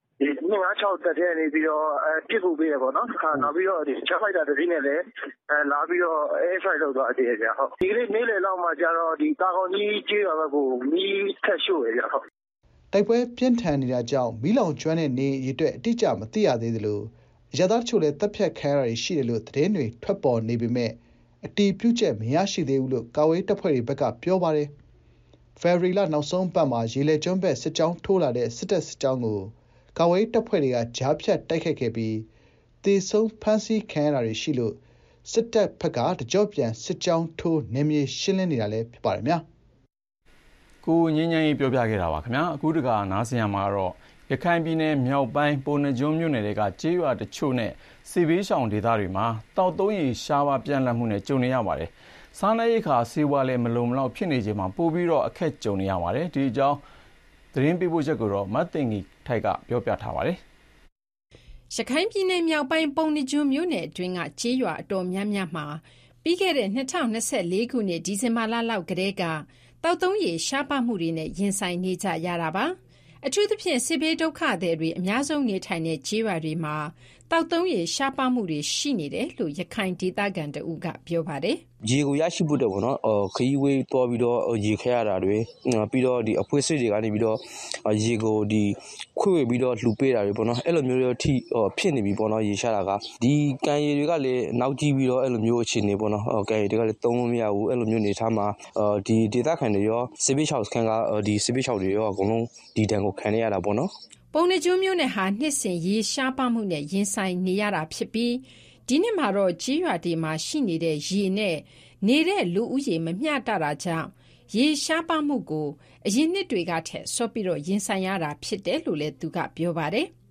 956တက်တဲ့နေပြီးတော့ပြစ်ကူပေးရပေါ့နော်နောက်ပြီးတော့ဒီချက်ဖိုက်တာတတိနဲ့လည်းလာပြီးတော့အဲဆိုင်လောက်သွားတယ်ကြာဟုတ်ဒီကနေ့နေ့လယ်လောက်မှာကျတော့ဒီတာကောင်ကြီးကြီးရွာဘက်ကိုမီးထက်ရှို့ရကြာဟုတ်တိုက်ပွဲပြင်းထန်နေတာကြောင့်မီးလောင်ကျွမ်းတဲ့နေရည်အတွက်အတိအကျမသိရသေးသလိုရသားချို့လည်းတပ်ဖြတ်ခံရတာရှိတယ်လို့သတင်းတွေထွက်ပေါ်နေပေမဲ့အတီးပြုတ်ချက်မရရှိသေးဘူးလို့ကာဝေးတပ်ဖွဲ့တွေဘက်ကပြောပါတယ်။ဖေဗရီလနောက်ဆုံးပတ်မှာရေလေကျွန်းဘက်စစ်ကြောင်းထိုးလာတဲ့စစ်တပ်စစ်ကြောင်းကိုကာဝေးတပ်ဖွဲ့တွေကကြားဖြတ်တိုက်ခိုက်ခဲ့ပြီးတေဆုံးဖမ်းဆီးခံရတာတွေရှိလို့စစ်တပ်ဘက်ကတကြော့ပြန်စစ်ကြောင်းထိုးနေမြေရှင်းလင်းနေတာလည်းဖြစ်ပါတယ်ဗျာ။ကိုငင်းငင်းပြောပြခဲ့တာပါခင်ဗျာအခုတကနားဆင်ရမှာတော့ရခိုင်ပြည်နယ်မြောက်ပိုင်းပုံနှကျွန်းမြို့နယ်တွေကကျေးရွာတချို့နဲ့စစ်ဘေးရှောင်ဒေသတွေမှာတောက်သုံးရီရှားပါပြန့်လန့်မှုနဲ့ကြုံနေရပါတယ်။စားနပ်ရိက္ခာဆေးဝါးလည်းမလုံမလောက်ဖြစ်နေချိန်မှာပိုပြီးတော့အခက်ကြုံနေရပါတယ်။ဒီအကြောင်းသတင်းပေးပို့ချက်ကိုတော့မတ်တင်ကြီးထိုက်ကပြောပြထားပါတယ်။ရခိုင်ပြည်နယ်မြောက်ပိုင်းပုံနှကျွန်းမြို့နယ်အတွင်းကကျေးရွာအတော်များများမှာပြီးခဲ့တဲ့2024ခုနှစ်ဒီဇင်ဘာလလောက်ကတည်းကတောက်သုံးရီရှားပါမှုတွေနဲ့ရင်ဆိုင်နေကြရတာပါ။အထူးသဖြင့်စစ်ဘေးဒုက္ခသည်တွေအများဆုံးနေထိုင်တဲ့ကျေးရွာတွေမှာတောက်သုံးရီရှားပါမှုတွေရှိနေတယ်လို့ရခိုင်ဒေသခံတဦးကပြောပါတယ်။ရေကိုရရှိဖို့တော့ဗောနော်ခရီးဝေးတော်ပြီးတော့ရေခဲရတာတွေပြီးတော့ဒီအဖွဲစစ်တွေကနေပြီးတော့ရေကိုဒီခွေဝေပြီးတော့လှူပေးတာတွေဗောနော်အဲ့လိုမျိုးတွေထိဖြစ်နေပြီဗောနော်ရေရှားတာကဒီကန်ရေတွေကလည်းနောက်ကြည့်ပြီးတော့အဲ့လိုမျိုးအခြေအနေဗောနော်ကန်ရေတွေကလည်းသုံးလို့မရဘူးအဲ့လိုမျိုးနေထားမှာဒီဒေသခံတွေရောစစ်ဘေးရှောင်စခန်းကဒီစစ်ဘေးရှောင်တွေရောအကုန်လုံးဒီတန်ကိုခံရတာဗောနော်ပုံနှကျွန်းမြို့နယ်ဟာနှစ်စဉ်ရေရှားပါမှုနဲ့ရင်ဆိုင်နေရတာဖြစ်ပြီးဒီနှစ်မှာတော့ကြီးရွာတွေမှာရှိနေတဲ့ရေနဲ့နေတဲ့လူဦးရေမမျှတတာကြောင့်ရေရှားပါမှုကိုအရင်နှစ်တွေကထက်ဆော့ပြီးတော့ရင်ဆိုင်ရတာဖြစ်တယ်လို့လည်းသူကပြောပါတယ်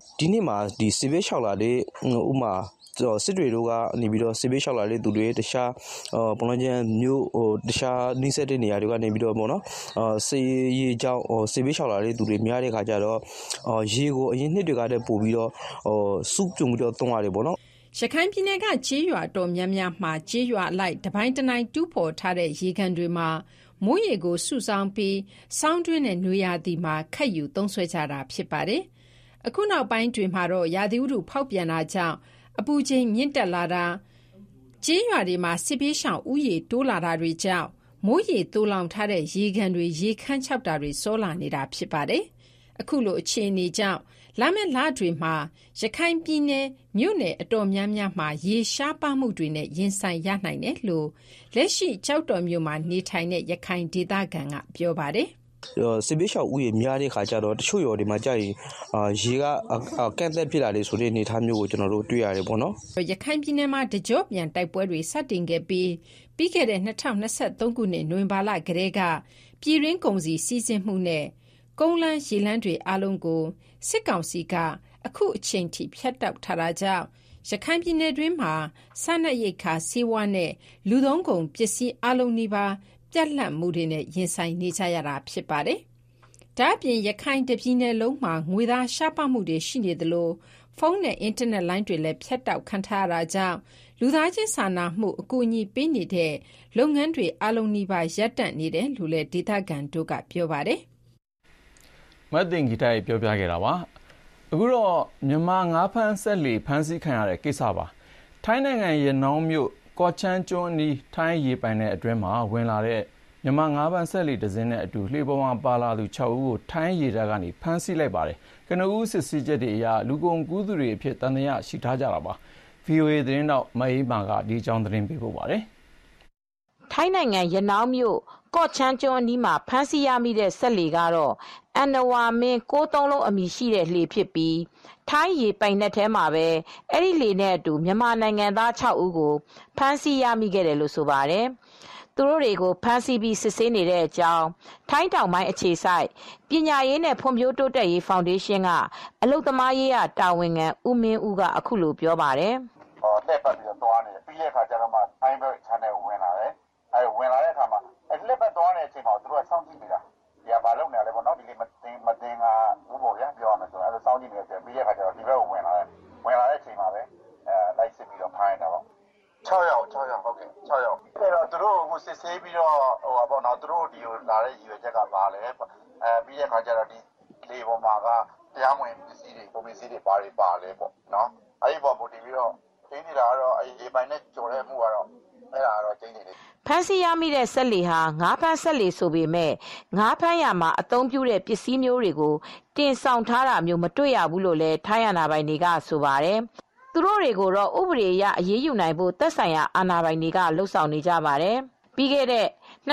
ဒီနေ့မှာဒီစစ်ဘေးရှောက်လာတဲ့ဥမာစစ်တွေတို့ကနေပြီးတော့စစ်ဘေးရှောက်လာတဲ့သူတွေတခြားပုံလုံးချင်းမျိုးတခြားနှိစက်တဲ့နေရာတွေကနေပြီးတော့ပေါ့နော်စေးကြောင်းစစ်ဘေးရှောက်လာတဲ့သူတွေများတဲ့ခါကျတော့ရေကိုအရင်နှစ်တွေကတည်းပို့ပြီးတော့စုပြုံပြီးတော့သုံးရတယ်ပေါ့နော်ရခိုင်ပြည်နယ်ကကြေးရွာတော်များများမှာကြေးရွာလိုက်တပိုင်းတနိုင်တူးဖော်ထားတဲ့ရေကန်တွေမှာမိုးရေကိုစုဆောင်းပြီးစောင်းတွင်းနဲ့နွေရာသီမှာခတ်ယူသုံးဆွဲကြတာဖြစ်ပါတယ်။အခုနောက်ပိုင်းတွေမှာတော့ရာသီဥတုဖောက်ပြန်တာကြောင့်အပူချိန်မြင့်တက်လာတာကြေးရွာတွေမှာစစ်ပြေးရှောင်ဥယေတိုးလာတာတွေကြောင့်မိုးရေတိုးလောင်ထားတဲ့ရေကန်တွေရေခမ်းချောက်တာတွေစောလာနေတာဖြစ်ပါတယ်။အခုလိုအခြေအနေကြောင့်လာမယ့်လတွေမှာရခိုင်ပြည်နယ်မြို့နယ်အတော်များများမှာရေရှားပါမှုတွေနဲ့ရင်ဆိုင်ရနိုင်တယ်လို့လက်ရှိကြောက်တော်မြို့မှာနေထိုင်တဲ့ရခိုင်ဒေသခံကပြောပါတယ်စစ်ဘေးရှောက်ဥယျာဉ်များတဲ့ခါကျတော့တချို့ရော်ဒီမှာကြာရင်ရေကကန့်သက်ဖြစ်လာတယ်ဆိုတဲ့အနေအထားမျိုးကိုကျွန်တော်တို့တွေ့ရတယ်ပေါ့နော်ရခိုင်ပြည်နယ်မှာတကြော့ပြန်တိုက်ပွဲတွေစတင်ခဲ့ပြီးခဲ့တဲ့2023ခုနှစ်နိုဝင်ဘာလကတည်းကပြည်ရင်းကုန်စည်စီးဆင်းမှုနဲ့ကုန်းလန်းရေလန်းတွေအလုံးကိုစစ်ကောင်စီကအခုအချိန်ထိဖျက်တောက်ထားတာကြောင့်ရခိုင်ပြည်နယ်တွင်းမှာစားနပ်ရိက္ခာဆေးဝါးနဲ့လူသုံးကုန်ပစ္စည်းအလုံးနီးပါးပြတ်လတ်မှုတွေနဲ့ရင်ဆိုင်နေကြရတာဖြစ်ပါတယ်။ဒါ့အပြင်ရခိုင်တပြည်နယ်လုံးမှာငွေသားရှားပါမှုတွေရှိနေသလိုဖုန်းနဲ့အင်တာနက်လိုင်းတွေလည်းဖြတ်တောက်ခံထားရတာကြောင့်လူသားချင်းစာနာမှုအကူအညီပေးနေတဲ့လုပ်ငန်းတွေအလုံးနီးပါးရပ်တန့်နေတယ်လို့လည်းဒေသခံတို့ကပြောပါတယ်။မတ်တင်ဂီတိုင်းပြောပြခဲ့တာပါ။အခုတော့မြန်မာငါးဖမ်းဆက်လီဖမ်းဆီးခံရတဲ့ကိစ္စပါ။ထိုင်းနိုင်ငံရနောင်းမြို့ကော့ချန်းကျွန်းနီးထိုင်းရေပိုင်တဲ့အတွင်းမှာဝင်လာတဲ့မြန်မာငါးဖမ်းဆက်လီတစ်စင်းနဲ့အတူလှေပေါ်မှာပါလာသူ6ဦးကိုထိုင်းရေတပ်ကနေဖမ်းဆီးလိုက်ပါတယ်။ကနဦးစစ်ဆေးချက်တွေအရလူကုန်ကူးသူတွေအဖြစ်တန်တရားရှိထားကြတာပါ။ VOA သတင်းတော့မအေးမာကဒီအကြောင်းသတင်းပေးပို့ပါတယ်။ထိုင်းနိုင်ငံရနောင်းမြို့ကော့ချန်းကျွန်းနီးမှာဖမ်းဆီးရမိတဲ့ဆက်လီကတော့အန်နဝါမင်း93လုံးအမည်ရှိတဲ့လှေဖြစ်ပြီးထိုင်းရေပိုင်နက်ထဲမှာပဲအဲ့ဒီလှေနဲ့အတူမြန်မာနိုင်ငံသား6ဦးကိုဖမ်းဆီးရမိခဲ့တယ်လို့ဆိုပါတယ်။သူတို့တွေကိုဖမ်းဆီးပြီးစစ်ဆေးနေတဲ့အကြောင်းထိုင်းတောင်ပိုင်းအခြေစိုက်ပညာရေးနဲ့ဖွံ့ဖြိုးတိုးတက်ရေးဖောင်ဒေးရှင်းကအလုပ်သမားရေးရာတာဝန်ခံဦးမင်းဦးကအခုလိုပြောပါတယ်။လက်ပတ်ပြီးတော့သွားနေတယ်ပြီးတဲ့အခါကျတော့မှထိုင်းဘက် channel ဝင်လာတယ်။ဝင်လာတဲ့အခါမှာလက်ပတ်သွားနေတဲ့အချိန်မှာသူတို့ကစောင့်ကြည့်နေတာ။ဒီကဘာလုပ်နေလဲပေါ့နော်ဒီလေးမတင်ကဘူးပေါ့ဗျာပြောရမယ်ဆိုတော့စောင့်ကြည့်နေတယ်ပြီးတဲ့အခါကျတော့ဒီဘက်ကိုဝင်လာတဲ့အချိန်မှာပဲလိုက်စစ်ပြီးတော့ဖိုင်းတာပေါ့6ယောက်ဟုတ်ကဲ့6ယောက်အဲ့တော့သူတို့ကိုစစ်ဆေးပြီးတော့ပေါ့နော်သူတို့ဒီကိုလာတဲ့ရည်ရွယ်ချက်ကပါလဲပြီးတဲ့အခါကျတော့ဒီလေပေါ်မှာကတရားမဝင်ပစ္စည်းတွေပုံပစ္စည်းတွေပါလဲပေါ့နော်အဲ့ဒီပေါ်ပို့တည်ပြီးတော့ကျင်းနေတာကတော့အဲ့ဒီပိုင်းနဲ့ကြော်တဲ့မှုကတော့အဲ့ဒါကတော့ကျင်းနေတယ်ဖမ်းဆီးရမိတဲ့ဆက်လီဟာငါးဖမ်းဆက်လီဆိုပေမဲ့ငါးဖမ်းရမှာအသုံးပြုတဲ့ပစ္စည်းမျိုးတွေကိုတင်ဆောင်ထားတာမျိုးမတွေ့ရဘူးလို့လည်းထိုင်းအာဏာပိုင်တွေကဆိုပါတယ်သူတို့တွေကိုတော့ဥပဒေအရအရေးယူနိုင်ဖို့သက်ဆိုင်ရာအာဏာပိုင်တွေကလှုံ့ဆော်နေကြပါတယ်ပြီးခဲ့တဲ့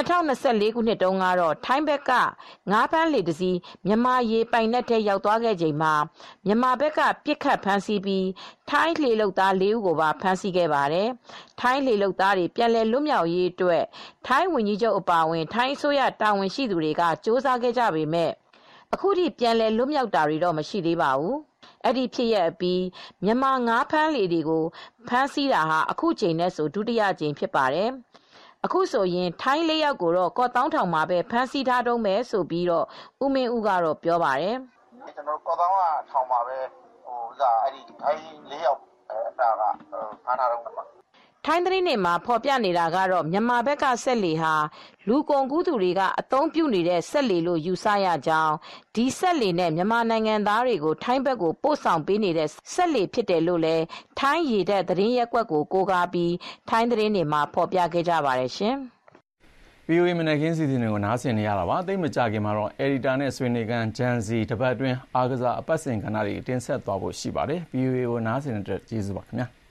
2024ခုနှစ်တုန်းကတော့ထိုင်းဘက်ကငါးဖမ်းလှေတစ်စီးမြန်မာရေပိုင်နက်ထဲရောက်သွားခဲ့ချိန်မှာမြန်မာဘက်ကပြစ်ခတ်ဖမ်းဆီးပြီးထိုင်းလှေလုပ်သား4ဦးကိုပါဖမ်းဆီးခဲ့ပါတယ်။ထိုင်းလှေလုပ်သားတွေပြန်လည်လွတ်မြောက်ရေးအတွက်ထိုင်းဝန်ကြီးချုပ်အပါအဝင်ထိုင်းအစိုးရတာဝန်ရှိသူတွေကစ조사ခဲ့ကြပေမဲ့အခုထိပြန်လည်လွတ်မြောက်တာတွေတော့မရှိသေးပါဘူး။အဲ့ဒီဖြစ်ရပြီးမြန်မာငါးဖမ်းလှေတွေကိုဖမ်းဆီးတာဟာအခုချိန်နဲ့ဆိုဒုတိယကြိမ်ဖြစ်ပါတယ်။အခုဆိုရင်ထိုင်း၄ယောက်ကိုတော့ကော့တောင်းထောင်မှာပဲဖမ်းဆီးထားတုံးမယ်ဆိုပြီးတော့ဦးမင်းဦးကတော့ပြောပါတယ်ကျွန်တော်ကော့တောင်းကထောင်မှာပဲအဲ့ဒီထိုင်း၄ယောက်အဲ့ဒါကဖမ်းထားတုံးမှာထိုင်းသတင်းတွေမှာဖော်ပြနေတာကတော့မြန်မာဘက်ကဆက်လီဟာလူကုန်ကူးသူတွေကအသုံးပြုနေတဲ့ဆက်လီလို့ယူဆရကြောင်းဒီဆက်လီနဲ့မြန်မာနိုင်ငံသားတွေကိုထိုင်းဘက်ကိုပို့ဆောင်ပေးနေတဲ့ဆက်လီဖြစ်တယ်လို့လည်းထိုင်းရေတပ်သတင်းရက်ကွက်ကိုကိုးကားပြီးထိုင်းသတင်းတွေမှာဖော်ပြခဲ့ကြပါတယ်ရှင်။ VOA မနက်ခင်းစီစဉ်တွေကိုနားဆင်နေရတာပါ။သိမကြခင်မှာတော့ Editor နဲ့ဆွေးနွေးကန်ဂျန်စီတပတ်အတွင်းအားကစားအပတ်စဉ်ကဏ္ဍတွေတင်ဆက်သွားဖို့ရှိပါတယ်။ VOA ကိုနားဆင်တဲ့အတွက်ကျေးဇူးပါခင်ဗျာ။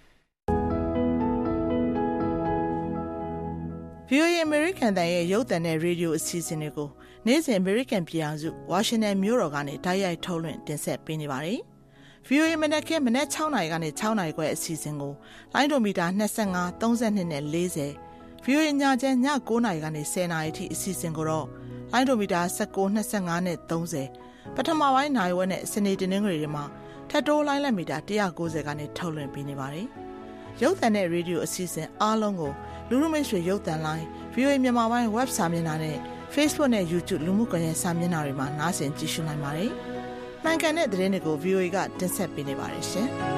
VOA American တန်ရဲ့ရုပ်သံနဲ့ရေဒီယိုအစီအစဉ်တွေကိုနေ့စဉ် American ပြည်အောင်စုဝါရှင်တန်မြို့တော်ကနေတိုက်ရိုက်ထုတ်လွှင့်တင်ဆက်ပေးနေပါတယ်။ VOA မနက်ခင်းမနက်6နာရီကနေ6နာရီခွဲအစီအစဉ်ကိုလိုင်းဒိုမီတာ25 32နဲ့40 VOA ညချမ်းည9နာရီကနေ10နာရီထိအစီအစဉ်ကိုတော့လိုင်းဒိုမီတာ19 25နဲ့30ပထမပိုင်းနိုင်ဝဲနဲ့စနေတနင်္ဂနွေတွေမှာထက်တိုးလိုင်းလက်မီတာ190ကနေထုတ်လွှင့်ပေးနေပါတယ်။ရုပ်သံနဲ့ရေဒီယိုအစီအစဉ်အားလုံးကိုလူလူမိတ်ဆွေရုပ်သံလိုင်း VOA မြန်မာပိုင်း web စာမျက်နှာနဲ့ Facebook နဲ့ YouTube လူမှုကွန်ရက်စာမျက်နှာတွေမှာနားဆင်ကြည့်ရှုနိုင်ပါတယ်။မှန်ကန်တဲ့သတင်းတွေကို VOA ကတင်ဆက်ပေးနေပါတယ်ရှင်။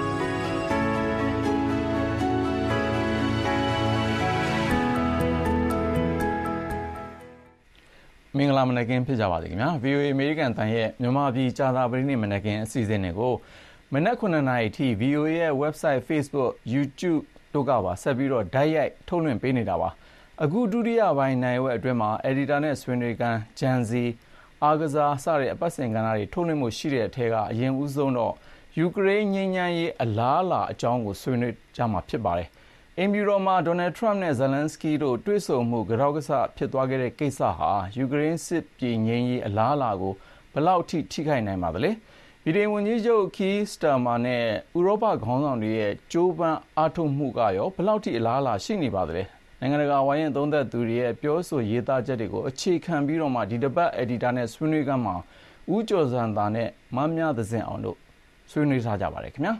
မင်္ဂလာမနက်ခင်းဖြစ်ကြပါစေခင်ဗျာ VOA အမေရိကန်တန်ရဲ့မြန်မာပြည်ကြာသပတေးနေ့မနက်ခင်းအစီအစဉ်တွေကိုမနက်9:00 နာရီထိ VOA ရဲ့ website Facebook YouTube တို့ကပါဆက်ပြီးတော့ဓာတ်ရိုက်ထုတ်လွှင့်ပေးနေတာပါအခုဒုတိယပိုင်းနိုင်ဝက်အတွင်းမှာ editor နဲ့ဆွေးနွေးကန်ဂျန်စီအားကစားစတဲ့အပတ်စဉ်ကဏ္ဍတွေထုတ်လွှင့်မှုရှိတဲ့အထက်ကအရင်ဦးဆုံးတော့ယူကရိန်းငြိမ်းချမ်းရေးအလားအလာအကြောင်းကိုဆွေးနွေးကြမှာဖြစ်ပါတယ်အင်ဘီရိုမှာဒေါ်နယ်ထရမ့်နဲ့ဇယ်လန်စကီတို့တွေ့ဆုံမှုကြောက်ကစားဖြစ်သွားခဲ့တဲ့ကိစ္စဟာယူကရိန်းစစ်ပြည်ငြိမ်းရေးအလားအလာကိုဘယ်လောက်ထိခိုက်နိုင်ပါသလဲဗြိတိန်ဝန်ကြီးချုပ်ခီးစတာမာနဲ့ဥရောပခေါင်းဆောင်တွေရဲ့ကြိုးပမ်းအားထုတ်မှုကရောဘယ်လောက်ထိအလားအလာရှိနေပါသလဲနိုင်ငံတကာဝိုင်းရင်သုံးသက်သူတွေရဲ့ပြောဆိုရေးသားချက်တွေကိုအခြေခံပြီးတော့မှဒီတစ်ပတ် editor နဲ့ဆွေးနွေးကမ်းမှာဦးကျော်စံသာနဲ့မမြသဇင်အောင်တို့ဆွေးနွေးထားကြပါတယ်ခင်ဗျာ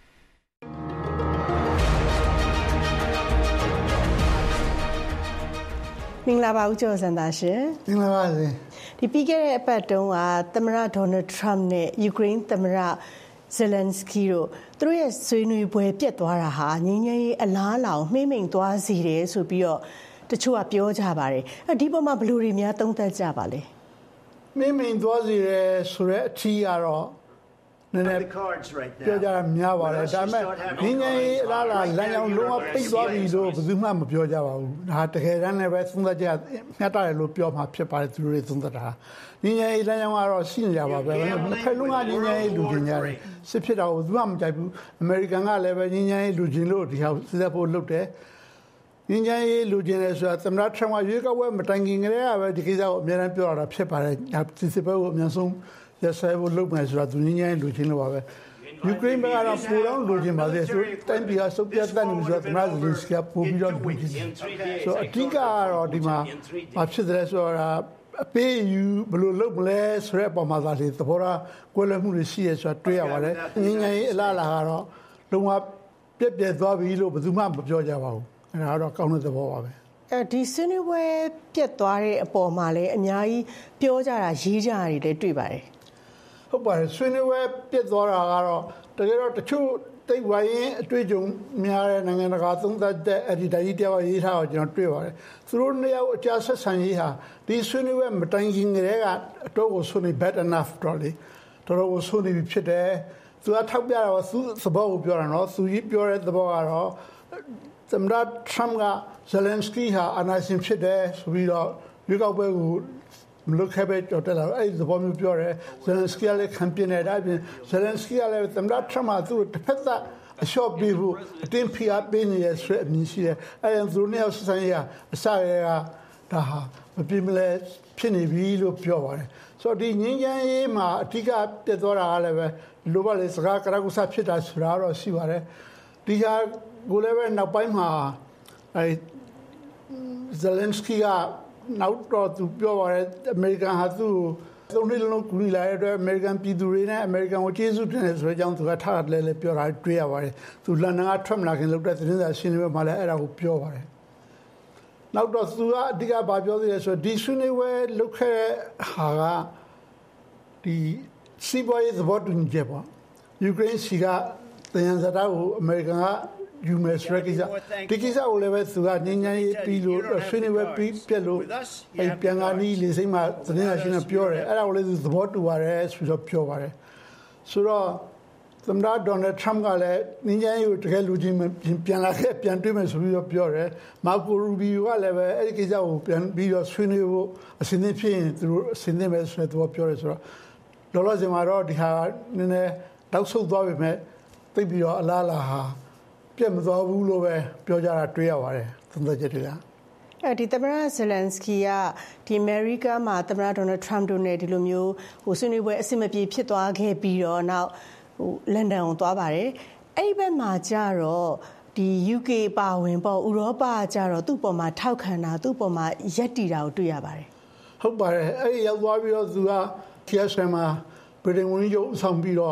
မင်္ဂလာပါဦးကျော်စံသာရှင်မင်္ဂလာပါရှင်ဒီပြီးခဲ့တဲ့အပတ်တုန်းကသမ္မတဒေါ်နယ်ထရမ့်နဲ့ယူကရိန်းသမ္မတဇယ်လန်စကီတို့သူတို့ရဲ့ဆွေးနွေးပွဲပြတ်သွားတာဟာငြိမ်းချမ်းရေးအလားအလာကိုမှိမ့်မိန်သွားစေတယ်ဆိုပြီးတော့တချို့ကပြောကြပါတယ်ဒီပေါ်မှာဘယ်လိုတွေများသုံးသပ်ကြပါလဲမှိမ့်မိန်သွားစေတယ်ဆိုတဲ့အထီးကတော့နည်းနည်းပြောကြတာများပါတယ်ဒါပေမဲ့ငင်းငယ်အလားလားလမ်းကြောင်းလုံးဝပိတ်သွားပြီလို့ဘယ်သူမှမပြောကြပါဘူးဒါတကယ်တမ်းလည်းပဲသုံးသပ်ကြမျှတတယ်လို့ပြောမှာဖြစ်ပါတယ်သူတို့တွေသုံးသပ်တာငင်းငယ်လမ်းကြောင်းကတော့ရှိနေကြပါပဲနှစ်ဖက်လုံးကငင်းငယ်လူချင်းကြတယ်စစ်ဖြစ်တာကိုဘယ်သူမှမကြိုက်ဘူးအမေရိကန်ကလည်းပဲငင်းငယ်လူချင်းလို့ဒီဟာစစ်ဖို့လုပ်တယ်ငင်းငယ်လူချင်းလည်းဆိုတာသမ္မတထရမ့်ကရွေးကောက်ပွဲမတိုင်ခင်ကတည်းကပဲဒီကိစ္စကိုအများအားပြောတာဖြစ်ပါတယ်ဒီစစ်ပွဲကိုအများဆုံးရဆဲဖို့လုပ်မယ်ဆိုတာသူငင်းငယ်လူချင်းလို့ပါပဲယူကရိန်းဘက်ကတော့ပိုတော့လူချင်းပါလေဆိုတိုင်းပြည်ကစုပ်ပြတ်တဲ့နေဆိုတော့သမ္မတဇယ်လန်စကီကပိုပြီးတော့လူချင်းဆိုအဓိကကတော့ဒီမှာဘာဖြစ်တယ်ဆိုတော့အပေးယူဘယ်လိုလုပ်မလဲဆိုတဲ့အပေါ်မှာသာလေသဘောထားကွဲလွဲမှုတွေရှိရဆိုတာတွေ့ရပါတယ်ငင်းငယ်အလားအလာကတော့လုံးဝပြက်ပြက်သွားပြီလို့ဘယ်သူမှမပြောကြပါဘူးအဲဒါကတော့ကောင်းတဲ့သဘောပါပဲဒီဆွေးနွေးပွဲပြတ်သွားတဲ့အပေါ်မှာလည်းအများကြီးပြောကြတာရေးကြတာတွေလည်းတွေ့ပါတယ်ဟုတ်ပါတယ်ဆွေးနွေးပွဲပြတ်သွားတာကတော့တကယ်တော့တချို့တိတ်ဝိုင်းအတွေ့အကြုံများတဲ့နိုင်ငံတကာသုံးသပ်တဲ့ editor ကြီးတယောက်ရေးထားတော့ကျွန်တော်တွေ့ပါတယ်သူတို့နှစ်ယောက်အကြဆက်ဆံရေးဟာဒီဆွေးနွေးပွဲမတိုင်ခင်ကတည်းကအတော့ကိုဆွေးနွေး bad enough တော့လေတော်ကိုဆွေးနွေးပြီးဖြစ်တယ်သူကထောက်ပြတော့သူသဘောကိုပြောတာနော်သူကြီးပြောတဲ့သဘောကတော့သမ္မတထရမ့်ကဇယ်လန်စကီဟာအနာရှင်ဖြစ်တယ်ဆိုပြီးတော့ရွေးကောက်ပွဲကိုမလုပ်ခဲ့ပဲကြော်တက်လာအဲ့ဒီသဘောမျိုးပြောတယ်ဇယ်လန်စကီကလည်းခံပြနေတာပြင်ဇယ်လန်စကီကလည်းသမ္မတထရမ့်ကသူ့တစ်ဖက်သက်အလျှော့ပေးဖို့အတင်းဖိအားပေးနေရဆိုအမြင်ရှိတယ်အဲ့ဒါသူတို့နှစ်ယောက်ဆက်ရအစရကဒါဟာမပြင်းမလဲဖြစ်နေပြီလို့ပြောပါတယ်ဆိုတော့ဒီငင်းချမ်းရေးမှာအဓိကပြတ်သွားတာကလည်းပဲလိုပါလေစကားကရကုစားဖြစ်တာဆိုတာတော့ရှိပါတယ်ဒီဟာကိုလည်းပဲနောက်ပိုင်းမှာအဲဇယ်လန်စကီကနောက်တော့သူပြောပါတယ်အမေရိကန်ဟာသူ့သုံးနှစ်လုံးကူညီလာတဲ့အတွက်အမေရိကန်ပြည်သူတွေနဲ့အမေရိကန်ကိုကျေးဇူးတင်တယ်ဆိုတဲ့အကြောင်းသူကထားတယ်လည်းပြောတာတွေ့ရပါတယ်သူလန်ဒန်ကထွက်မလာခင်လုပ်တဲ့သတင်းစာရှင်းလင်းပွဲမှာလည်းအဲ့ဒါကိုပြောပါတယ်နောက်တော့သူကအဓိကဘာပြောသေးလဲဆိုတော့ဒီဆွေးနွေးပွဲလုပ်ခဲ့တဲ့ဟာကဒီစီးပွားရေးသဘောတူညီချက်ပေါ့ယူကရိန်းစီကတယန်စတာကိုအမေရိကန်ကယူမယ်ဆိုတဲ့ကိစ္စဒီကိစ္စကိုလည်းပဲသူကငြိမ်းချမ်းရေးပြီးလို့ဆွေးနွေးပွဲပြီးပြက်လို့အဲပြန်ကားနီးလေစိမ့်မှာသတင်းစာရှင်းလင်းပြောတယ်အဲ့ဒါကိုလည်းသူသဘောတူပါတယ်ဆိုတော့ပြောပါတယ်ဆိုတော့သမ္မတဒေါ်နယ်ထရမ့်ကလည်းငြိမ်းချမ်းရေးကိုတကယ်လူချင်းပြန်လာခဲ့ပြန်တွေ့မယ်ဆိုပြီးတော့ပြောတယ်မာကိုရူဘီယိုကလည်းပဲအဲ့ဒီကိစ္စကိုပြန်ပြီးတော့ဆွေးနွေးဖို့အစဉ်သင့်ဖြစ်ရင်သူတို့အစဉ်သင့်ပဲဆိုတဲ့သဘောပြောတယ်ဆိုတော့လောလောဆယ်မှာတော့ဒီဟာနည်းနည်းတောက်ဆုတ်သွားပြီမဲ့သိပြီးတော့အလားအလာဟာပြတ်မသွားဘူးလို့ပဲပြောကြတာတွေ့ရပါတယ်သုံးသပ်ချက်တွေကဒီသမ္မတဇယ်လန်စကီကဒီအမေရိကန်မှာသမ္မတဒေါ်နယ်ထရမ့်တို့နဲ့ဒီလိုမျိုးဆွေးနွေးပွဲအဆင်မပြေဖြစ်သွားခဲ့ပြီးတော့နောက်လန်ဒန်ကိုသွားပါတယ်အဲ့ဒီဘက်မှာကျတော့ဒီ UK ပါဝင်ပေါ့ဥရောပကျတော့သူ့ပေါ်မှာထောက်ခံတာသူ့ပေါ်မှာရက်တီတာကိုတွေ့ရပါတယ်ဟုတ်ပါတယ်အဲ့ဒီရောက်သွားပြီးတော့သူက TSM မှာဗြိတိန်ဝန်ကြီးချုပ်ဆောင်ပြီးတော့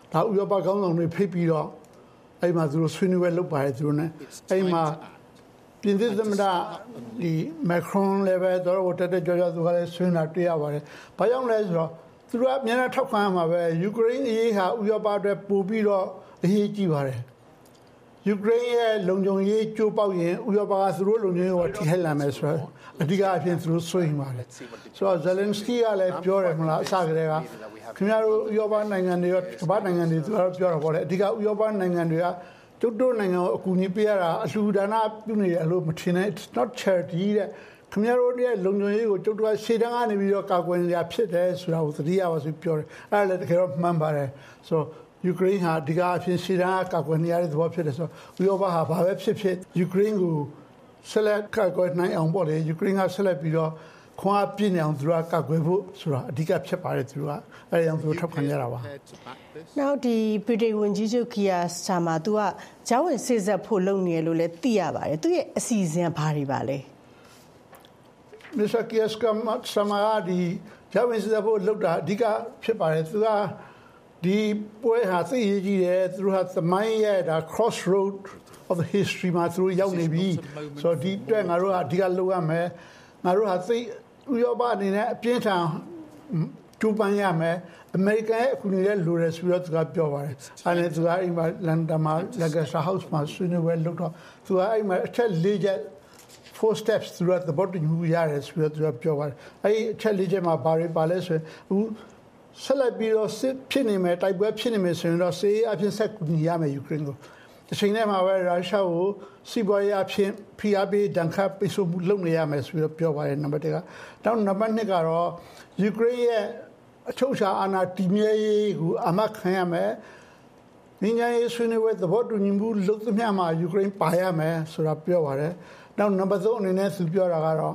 ဒါဥရောပကောင်းဆောင်တွေဖိတ်ပြီးတော့အဲ့မှာသူတို့ဆွေးနွေးပွဲလုပ်ပါတယ်သူတို့ ਨੇ အဲ့မှာပြင်သစ်သမ္မတဒီမက်ခရွန်လည်းပဲတော်တော်တက်ကြွသူကလည်းဆွေးနွေးတွေ့ရပါတယ်ဘာကြောင့်လဲဆိုတော့သူတို့ကအများနဲ့ထောက်ခံမှာပဲယူကရိန်းအရေးဟာဥရောပအတွက်ပို့ပြီးတော့အရေးကြီးပါတယ်ယူကရိန်းရဲ့လုံခြုံရေးကြိုးပေါက်ရင်ဥရောပကသူတို့လုံခြုံရေးကိုထိခိုက်လာမယ်ဆိုတော့အဓိကအဖြစ်သူတို့ဆွေးနွေးပါတယ်ဆိုတော့ဇယ်လန်စကီကလည်းပြောတယ်မလားအစကတည်းကခင်ဗျားတို့ဥရောပနိုင်ငံတွေရောကမ္ဘာနိုင်ငံတွေသူတို့ပြောတာပေါ့လေအဓိကဥရောပနိုင်ငံတွေကကျုပ်တို့နိုင်ငံကိုအကူအညီပေးရတာအလှူဒါနပြုနေတယ်လို့မထင်နဲ့ it's not charity တဲ့ခင်ဗျားတို့ရဲ့လုံခြုံရေးကိုကျုပ်တို့ကရှေ့တန်းကနေပြီးတော့ကာကွယ်နေရဖြစ်တယ်ဆိုတာကိုသတိရပါဆိုပြောတယ်အဲ့ဒါလည်းတကယ်တော့မှန်ပါတယ်ဆိုယူကရိန်းဟာဒီကအဖြစ်ရှေ့တန်းကာကွယ်နေရတဲ့သဘောဖြစ်တယ်ဆိုတော့ဥရောပဟာဘာပဲဖြစ်ဖြစ်ယူကရိန်းကိုဆက်လက်ကာကွယ်နိုင်အောင်ပေါ့လေယူကရိန်းကဆက်လက်ပြီးတော့ခွန်အားပြည့်နေအောင်သူကကာကွယ်ဖို့ဆိုတာအဓိကဖြစ်ပါတယ်သူကအဲ့ဒါကြောင့်သူထောက်ခံရတာပါနောက်ဒီဗြိတိန်ဝန်ကြီးချုပ်ကီယာစတာမာသူကဂျောင်းဝင်စေ့ဆက်ဖို့လုပ်နေရလို့လည်းသိရပါတယ်သူရဲ့အစီအစဉ်ဘာတွေပါလဲမစ္စတာကီယာစမာဒီဂျောင်းဝင်စေ့ဆက်ဖို့လုပ်တာအဓိကဖြစ်ပါတယ်သူကဒီပွဲဟာသိရကြီးတယ်သူကသမိုင်းရဲ့ဒါ crossroad of the history မှာသူရောက်နေပြီဆိုတော့ဒီအတွက်ငါတို့ကအဓိကလုပ်ရမယ်ငါတို့ဟာသိဥရောပအနေနဲ့အပြင်းထန်ကျူပန်ရမယ်အမေရိကန်ရဲ့အကူအညီနဲ့လိုတယ်ဆိုတော့သူကပြောပါတယ်အဲ့ဒါသူကအိမ်မှာလန်ဒန်မှာလက်ဂက်ဆာဟောက်စ်မှာဆွေးနွေးပွဲလုပ်တော့သူကအိမ်မှာအချက်၄ချက် four steps သူကသဘောတူညီရတယ်ဆိုတော့သူကပြောပါတယ်အဲ့ဒီအချက်၄ချက်မှာဘာတွေပါလဲဆိုရင်ဆက်လက်ပြီးတော့စစ်ဖြစ်နေမယ်တိုက်ပွဲဖြစ်နေမယ်ဆိုရင်တော့စစ်ရေးအဖြစ်ဆက်ကူညီရမယ်ယူကရိန်းကိုဒီချိန်ထဲမှာပဲရုရှားကိုစီးပွားရေးအဖြစ်ဖိအားပေးဒဏ်ခတ်ပိတ်ဆို့မှုလုပ်နေရမယ်ဆိုပြီးတော့ပြောပါတယ်နံပါတ်1ကနောက်နံပါတ်2ကတော့ယူကရိန်းရဲ့အချုပ်အခြာအာဏာတည်မြဲရေးကိုအမခံရမယ်။နိုင်ငံရေးဆွေးနွေးပွဲသဘောတူညီမှုလုပ်သမျှမှာယူကရိန်းပါရမယ်ဆိုတာပြောပါတယ်။နောက်နံပါတ်3အနေနဲ့သူပြောတာကတော့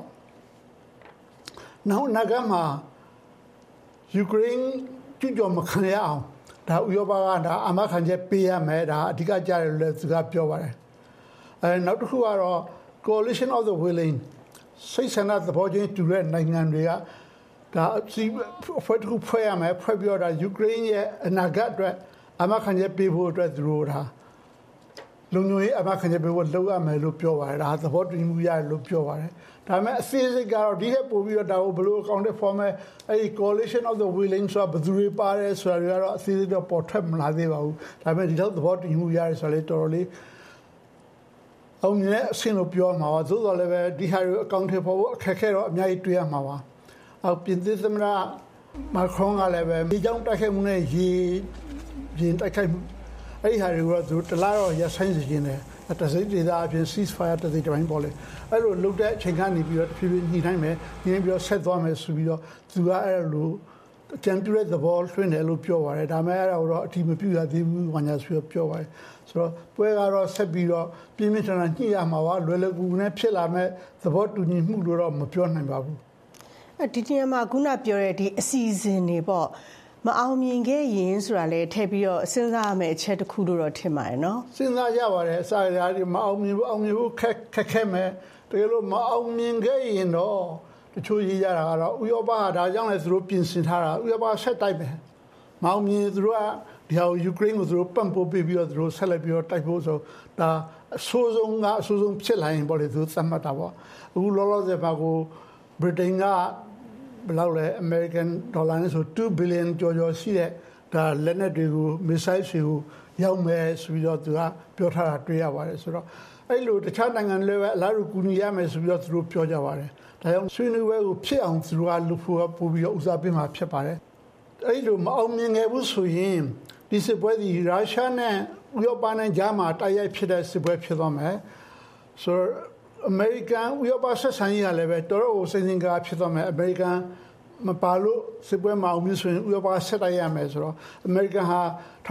နောက်နိုင်ငံမှာယူကရိန်းကျူးကျော်မခံရအောင်ဒါဥရောပကဒါအမခံချက်ပေးရမယ်ဒါအဓိကကြားတယ်လို့သူကပြောပါတယ်။နောက်တစ်ခုကတော့ coalition of the willing စိတ်ဆန္ဒသဘောချင်းတူတဲ့နိုင်ငံတွေကဒါဖွဲ့တစ်ခုဖွဲ့ရမယ်ဖွဲ့ပြီးတော့ယူကရိန်းရဲ့အနာဂတ်အတွက်အမခံချက်ပေးဖို့အတွက်သူတို့ဒါလုံခြုံရေးအမခံချက်ပေးဖို့လုပ်ရမယ်လို့ပြောပါတယ်ဒါသဘောတူညီမှုရတယ်လို့ပြောပါတယ်ဒါပေမဲ့အသေးစိတ်ကတော့ဒီထက်ပိုပြီးတော့ဒါကိုဘယ်လိုအကောင့်တွေ format အဲ့ဒီ coalition of the willing ဆိုတာဘယ်သူတွေပါတယ်ဆိုတာတွေကတော့အသေးစိတ်တော့ပေါ်ထွက်မလာသေးပါဘူးဒါပေမဲ့ဒီလောက်သဘောတူညီမှုရတယ်ဆိုတော့လေတော်တော်လေးအောင်မြင်တဲ့အဆင့်လို့ပြောမှာပါသို့တော်လည်းပဲဒီဟာတွေအကောင့်တွေပေါ်ဖို့အခက်အခဲတော့အများကြီးတွေ့ရမှာပါအော်ပြင်သစ်သမ္မတမာခရွန်ကလည်းပဲဒီကြောင့်တိုက်ခိုက်မှုနဲ့ရင်တိုက်ခိုက်မှုအဲ့ဒီဟာတွေကိုသူတလားတော့ရဆိုင်စီခြင်းတယ်တစိမ့်ဒေသအပြင် ceasefire တစိမ့်တိုင်းပေါ်လေအဲ့လိုလုပ်တဲ့အချိန်ကနေပြီးတော့တဖြည်းဖြည်းညှိနှိုင်းမယ်ညှိပြီးတော့ဆက်သွားမယ်ဆိုပြီးတော့သူကအဲ့လိုကြံပြတဲ့သဘောလွှင့်တယ်လို့ပြောပါတယ်ဒါမဲ့အဲ့ဒါတော့အထီးမပြရသေးဘူးဘာညာဆိုပြောပါတယ်ဆိုတော့ပွဲကတော့ဆက်ပြီးတော့ပြင်းပြထန်ထန်ညှိရမှာပါလွယ်လွယ်ကူကူနဲ့ဖြစ်လာမဲ့သဘောတူညီမှုလို့တော့မပြောနိုင်ပါဘူးဒီနေရာမှာခုနပြောတဲ့ဒီအစီအစဉ်တွေပေါ့မအောင်မြင်ခဲ့ရင်ဆိုတာလေထည့်ပြီးတော့စဉ်းစားရမယ့်အချက်တစ်ခုလို့တော့ထင်ပါတယ်နော်စဉ်းစားရပါတယ်အစားအရာတွေမအောင်မြင်ဘူးခက်ခဲမယ်တကယ်လို့မအောင်မြင်ခဲ့ရင်တော့တချို့ရေးရတာကတော့ဥရောပဟာဒါကြောင့်လည်းသူတို့ပြင်ဆင်ထားတာဥရောပဆက်တိုက်ပဲမအောင်မြင်သူတို့ကဒီဟာယူကရိန်းကိုသူတို့ပံ့ပိုးပေးပြီးတော့သူတို့ဆက်လက်ပြီးတော့တိုက်ဖို့ဆိုဒါအဆိုးဆုံးဖြစ်လာရင်ပေါ့လေသူသတ်မှတ်တာပေါ့အခုလောလောဆယ်ပါကိုဗြိတိန်ကဘယ်လောက်လဲ American dollar နဲ့ဆို2 billion ကျော်ရှိတဲ့ဒါလက်နက်တွေကို missile တွေကိုရောက်မယ်ဆိုပြီးတော့သူကပြောထားတာတွေ့ရပါတယ်ဆိုတော့အဲ့လိုတခြားနိုင်ငံတွေပဲအလားတူကူညီရမယ်ဆိုပြီးတော့သူတို့ပြောကြပါတယ်ဒါကြောင့်ဆွေးနွေးပွဲကိုဖြစ်အောင်သူတို့ကလုပ်ဖို့ပို့ပြီးတော့ဦးစားပေးမှာဖြစ်ပါတယ်အဲ့လိုမအောင်မြင်ခဲ့ဘူးဆိုရင်ဒီစစ်ပွဲဒီရုရှားနဲ့ဥရောပနဲ့ကြားမှာတိုက်ရိုက်ဖြစ်တဲ့စစ်ပွဲဖြစ်သွားမယ်ဆိုတော့American ဥရောပဆက်ဆံရေးကလည်းပဲတော်တော်စိတ်စဉ်ကားဖြစ်သွားမယ် American မပါလို့စစ်ပွဲမအောင်မြင်ဆိုရင်ဥရောပဆက်တိုက်ရမယ်ဆိုတော့ American ဟာ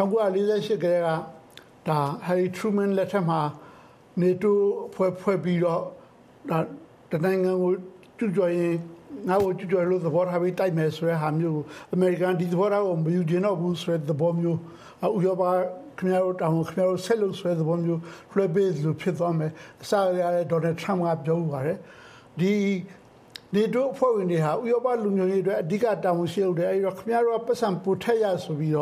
1948ကတည်းကဒါ Harry Truman လက်ထက်မှာ NATO ဖွဲ့ပြီးတော့ဒါတနိုင်ငံကိုကျူးကျော်ရင်ငါ့ကိုကျူးကျော်လို့သဘောထားပြီးတိုက်မယ်ဆိုတဲ့ဟာမျိုး American ဒီသဘောထားကိုမယူကျင်တော့ဘူးဆိုတဲ့သဘောမျိုးဥရောပခင်ဗျားတို့တောင်းခင်ဗျားတို့ဆက်လို့ဆွဲသဘောမျိုးလွှဲပေးလို့ဖြစ်သွားမယ်အစရတဲ့ဒေါ်နယ်ထရမ့်ကပြောပါတယ်ဒီနေတိုးအဖွဲ့ဝင်တွေဟာဥရောပလူမျိုးရေးအတွက်အဓိကတာဝန်ရှိလို့တယ်အဲဒီတော့ခင်ဗျားတို့ပတ်စံပို့ထက်ရဆိုပြီးတော့